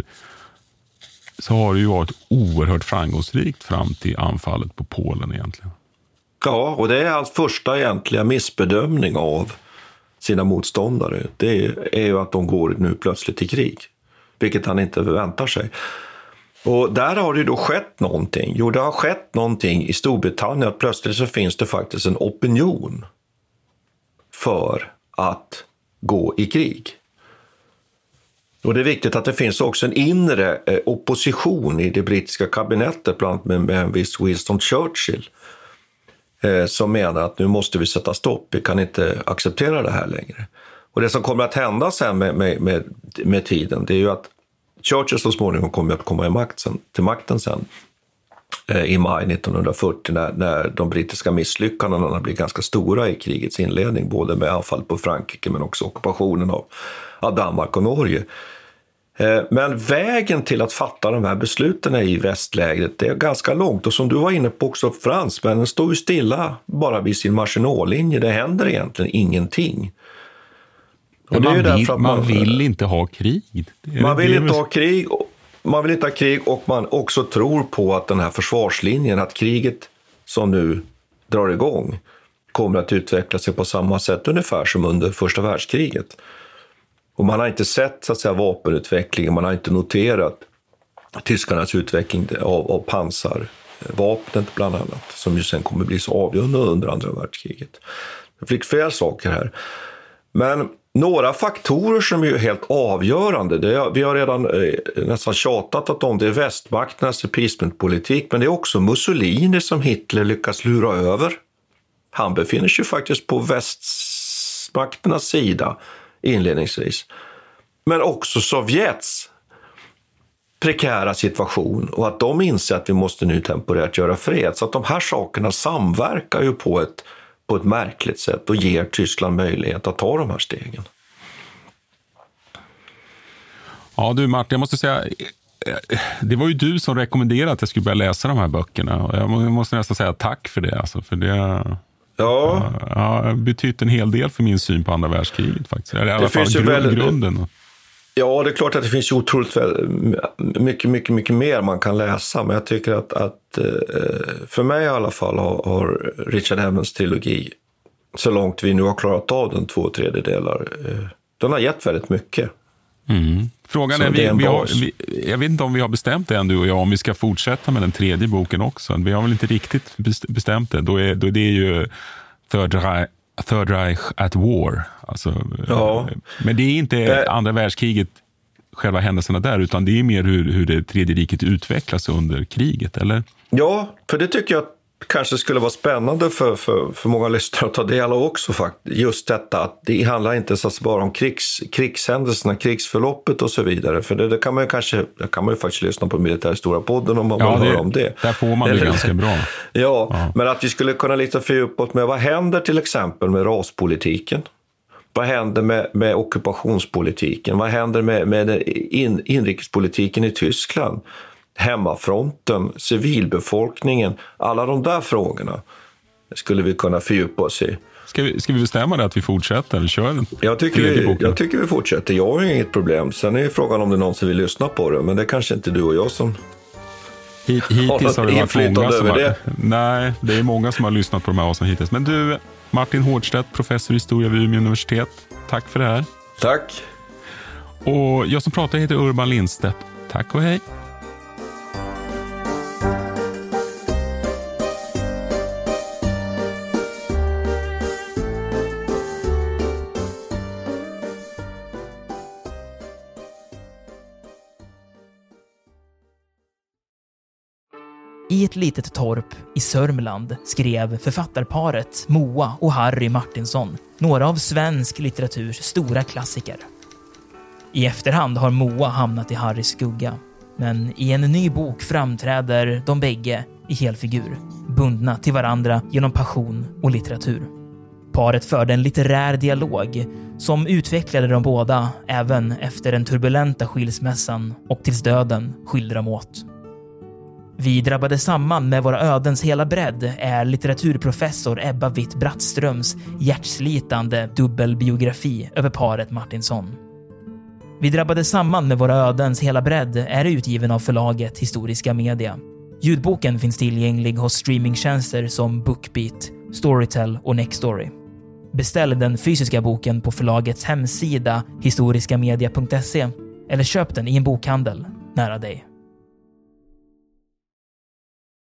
så har det ju varit oerhört framgångsrikt fram till anfallet på Polen egentligen. Ja, och det är hans första egentliga missbedömning av sina motståndare. Det är ju att de går nu plötsligt till krig, vilket han inte förväntar sig. Och där har det då skett någonting. Jo, det har skett någonting i Storbritannien, att plötsligt så finns det faktiskt en opinion för att gå i krig. Och det är viktigt att det finns också en inre opposition i det brittiska kabinettet, bland annat med en viss Winston Churchill, som menar att nu måste vi sätta stopp, vi kan inte acceptera det här längre. Och det som kommer att hända sen med tiden, det är ju att Churchill så småningom kommer att komma till makten sen i maj 1940, när de brittiska misslyckandena blir ganska stora i krigets inledning, både med anfall på Frankrike men också ockupationen av Danmark och Norge. Men vägen till att fatta de här besluten i västlägret, det är ganska långt, och som du var inne på också, fransmännen står ju stilla bara vid sin Maginot-linje. Det händer egentligen ingenting. Och det är ju därför att man vill inte ha krig. Man vill inte ha krig. Man vill inte ha krig, och man också tror på att den här försvarslinjen, att kriget som nu drar igång kommer att utveckla sig på samma sätt ungefär som under första världskriget. Och man har inte sett så att säga vapenutvecklingen, man har inte noterat tyskarnas utveckling av pansarvapnet bland annat, som ju sen kommer bli så avgörande under andra världskriget. Det fick flera saker här. Men några faktorer som är helt avgörande, vi har redan nästan tjatat om det, är västmakternas appeasementpolitik, men det är också Mussolini som Hitler lyckas lura över. Han befinner sig faktiskt på västmakternas sida inledningsvis. Men också Sovjets prekära situation, och att de inser att vi måste nu temporärt göra fred. Så att de här sakerna samverkar ju på ett märkligt sätt och ger Tyskland möjlighet att ta de här stegen. Ja du Martin, jag måste säga, det var ju du som rekommenderade att jag skulle börja läsa de här böckerna. Och jag måste nästan säga tack för det. Alltså, för det har betytt en hel del för min syn på andra världskriget faktiskt. Eller i alla fall grunden. Ja, det är klart att det finns otroligt mycket mer man kan läsa. Men jag tycker att för mig i alla fall har Richard Evans trilogi, så långt vi nu har klarat av den 2/3, den har gett väldigt mycket. Mm. Frågan är, jag vet inte om vi har bestämt det än, du och jag, om vi ska fortsätta med den tredje boken också. Vi har väl inte riktigt bestämt det. Då är det ju Third Reich at War. Alltså, ja. Men det är inte andra världskriget, själva händelserna där, utan det är mer hur det tredje riket utvecklas under kriget, eller? Ja, för det tycker jag kanske skulle vara spännande för många lyssnare att ta del av också faktiskt. Just detta att det handlar inte så bara om krigshändelserna, krigsförloppet och så vidare. För det kan man ju faktiskt lyssna på Militärhistoria-podden om man vill höra om det. Där får man det ganska bra. Ja, men att vi skulle kunna lite fördjupa oss med vad händer till exempel med raspolitiken? Vad händer med ockupationspolitiken? Vad händer med inrikespolitiken i Tyskland? Hemmafronten, civilbefolkningen, alla de där frågorna skulle vi kunna fördjupa oss i. Ska vi bestämma det att vi fortsätter eller kör? Jag tycker vi fortsätter. Jag har inget problem. Sen är frågan om det är någon som vill lyssna på det, men det är kanske inte du och jag som hittills har det varit många som har... Nej, det är många som har lyssnat på de här avsnitten hittills. Men du, Martin Hårdstedt, professor i historia vid Umeå universitet, tack för det här. Tack. Och jag som pratar heter Urban Lindstedt. Tack och hej. I ett litet torp i Sörmland skrev författarparet Moa och Harry Martinsson några av svensk litteraturs stora klassiker. I efterhand har Moa hamnat i Harrys skugga, men i en ny bok framträder de bägge i helfigur, bundna till varandra genom passion och litteratur. Paret förde en litterär dialog som utvecklade de båda även efter den turbulenta skilsmässan och tills döden skilde dem åt. Vi drabbade samman med våra ödens hela bredd är litteraturprofessor Ebba Witt-Brattströms hjärtslitande dubbelbiografi över paret Martinsson. Vi drabbade samman med våra ödens hela bredd är utgiven av förlaget Historiska Media. Ljudboken finns tillgänglig hos streamingtjänster som Bookbeat, Storytel och Nextory. Beställ den fysiska boken på förlagets hemsida historiskamedia.se eller köp den i en bokhandel nära dig.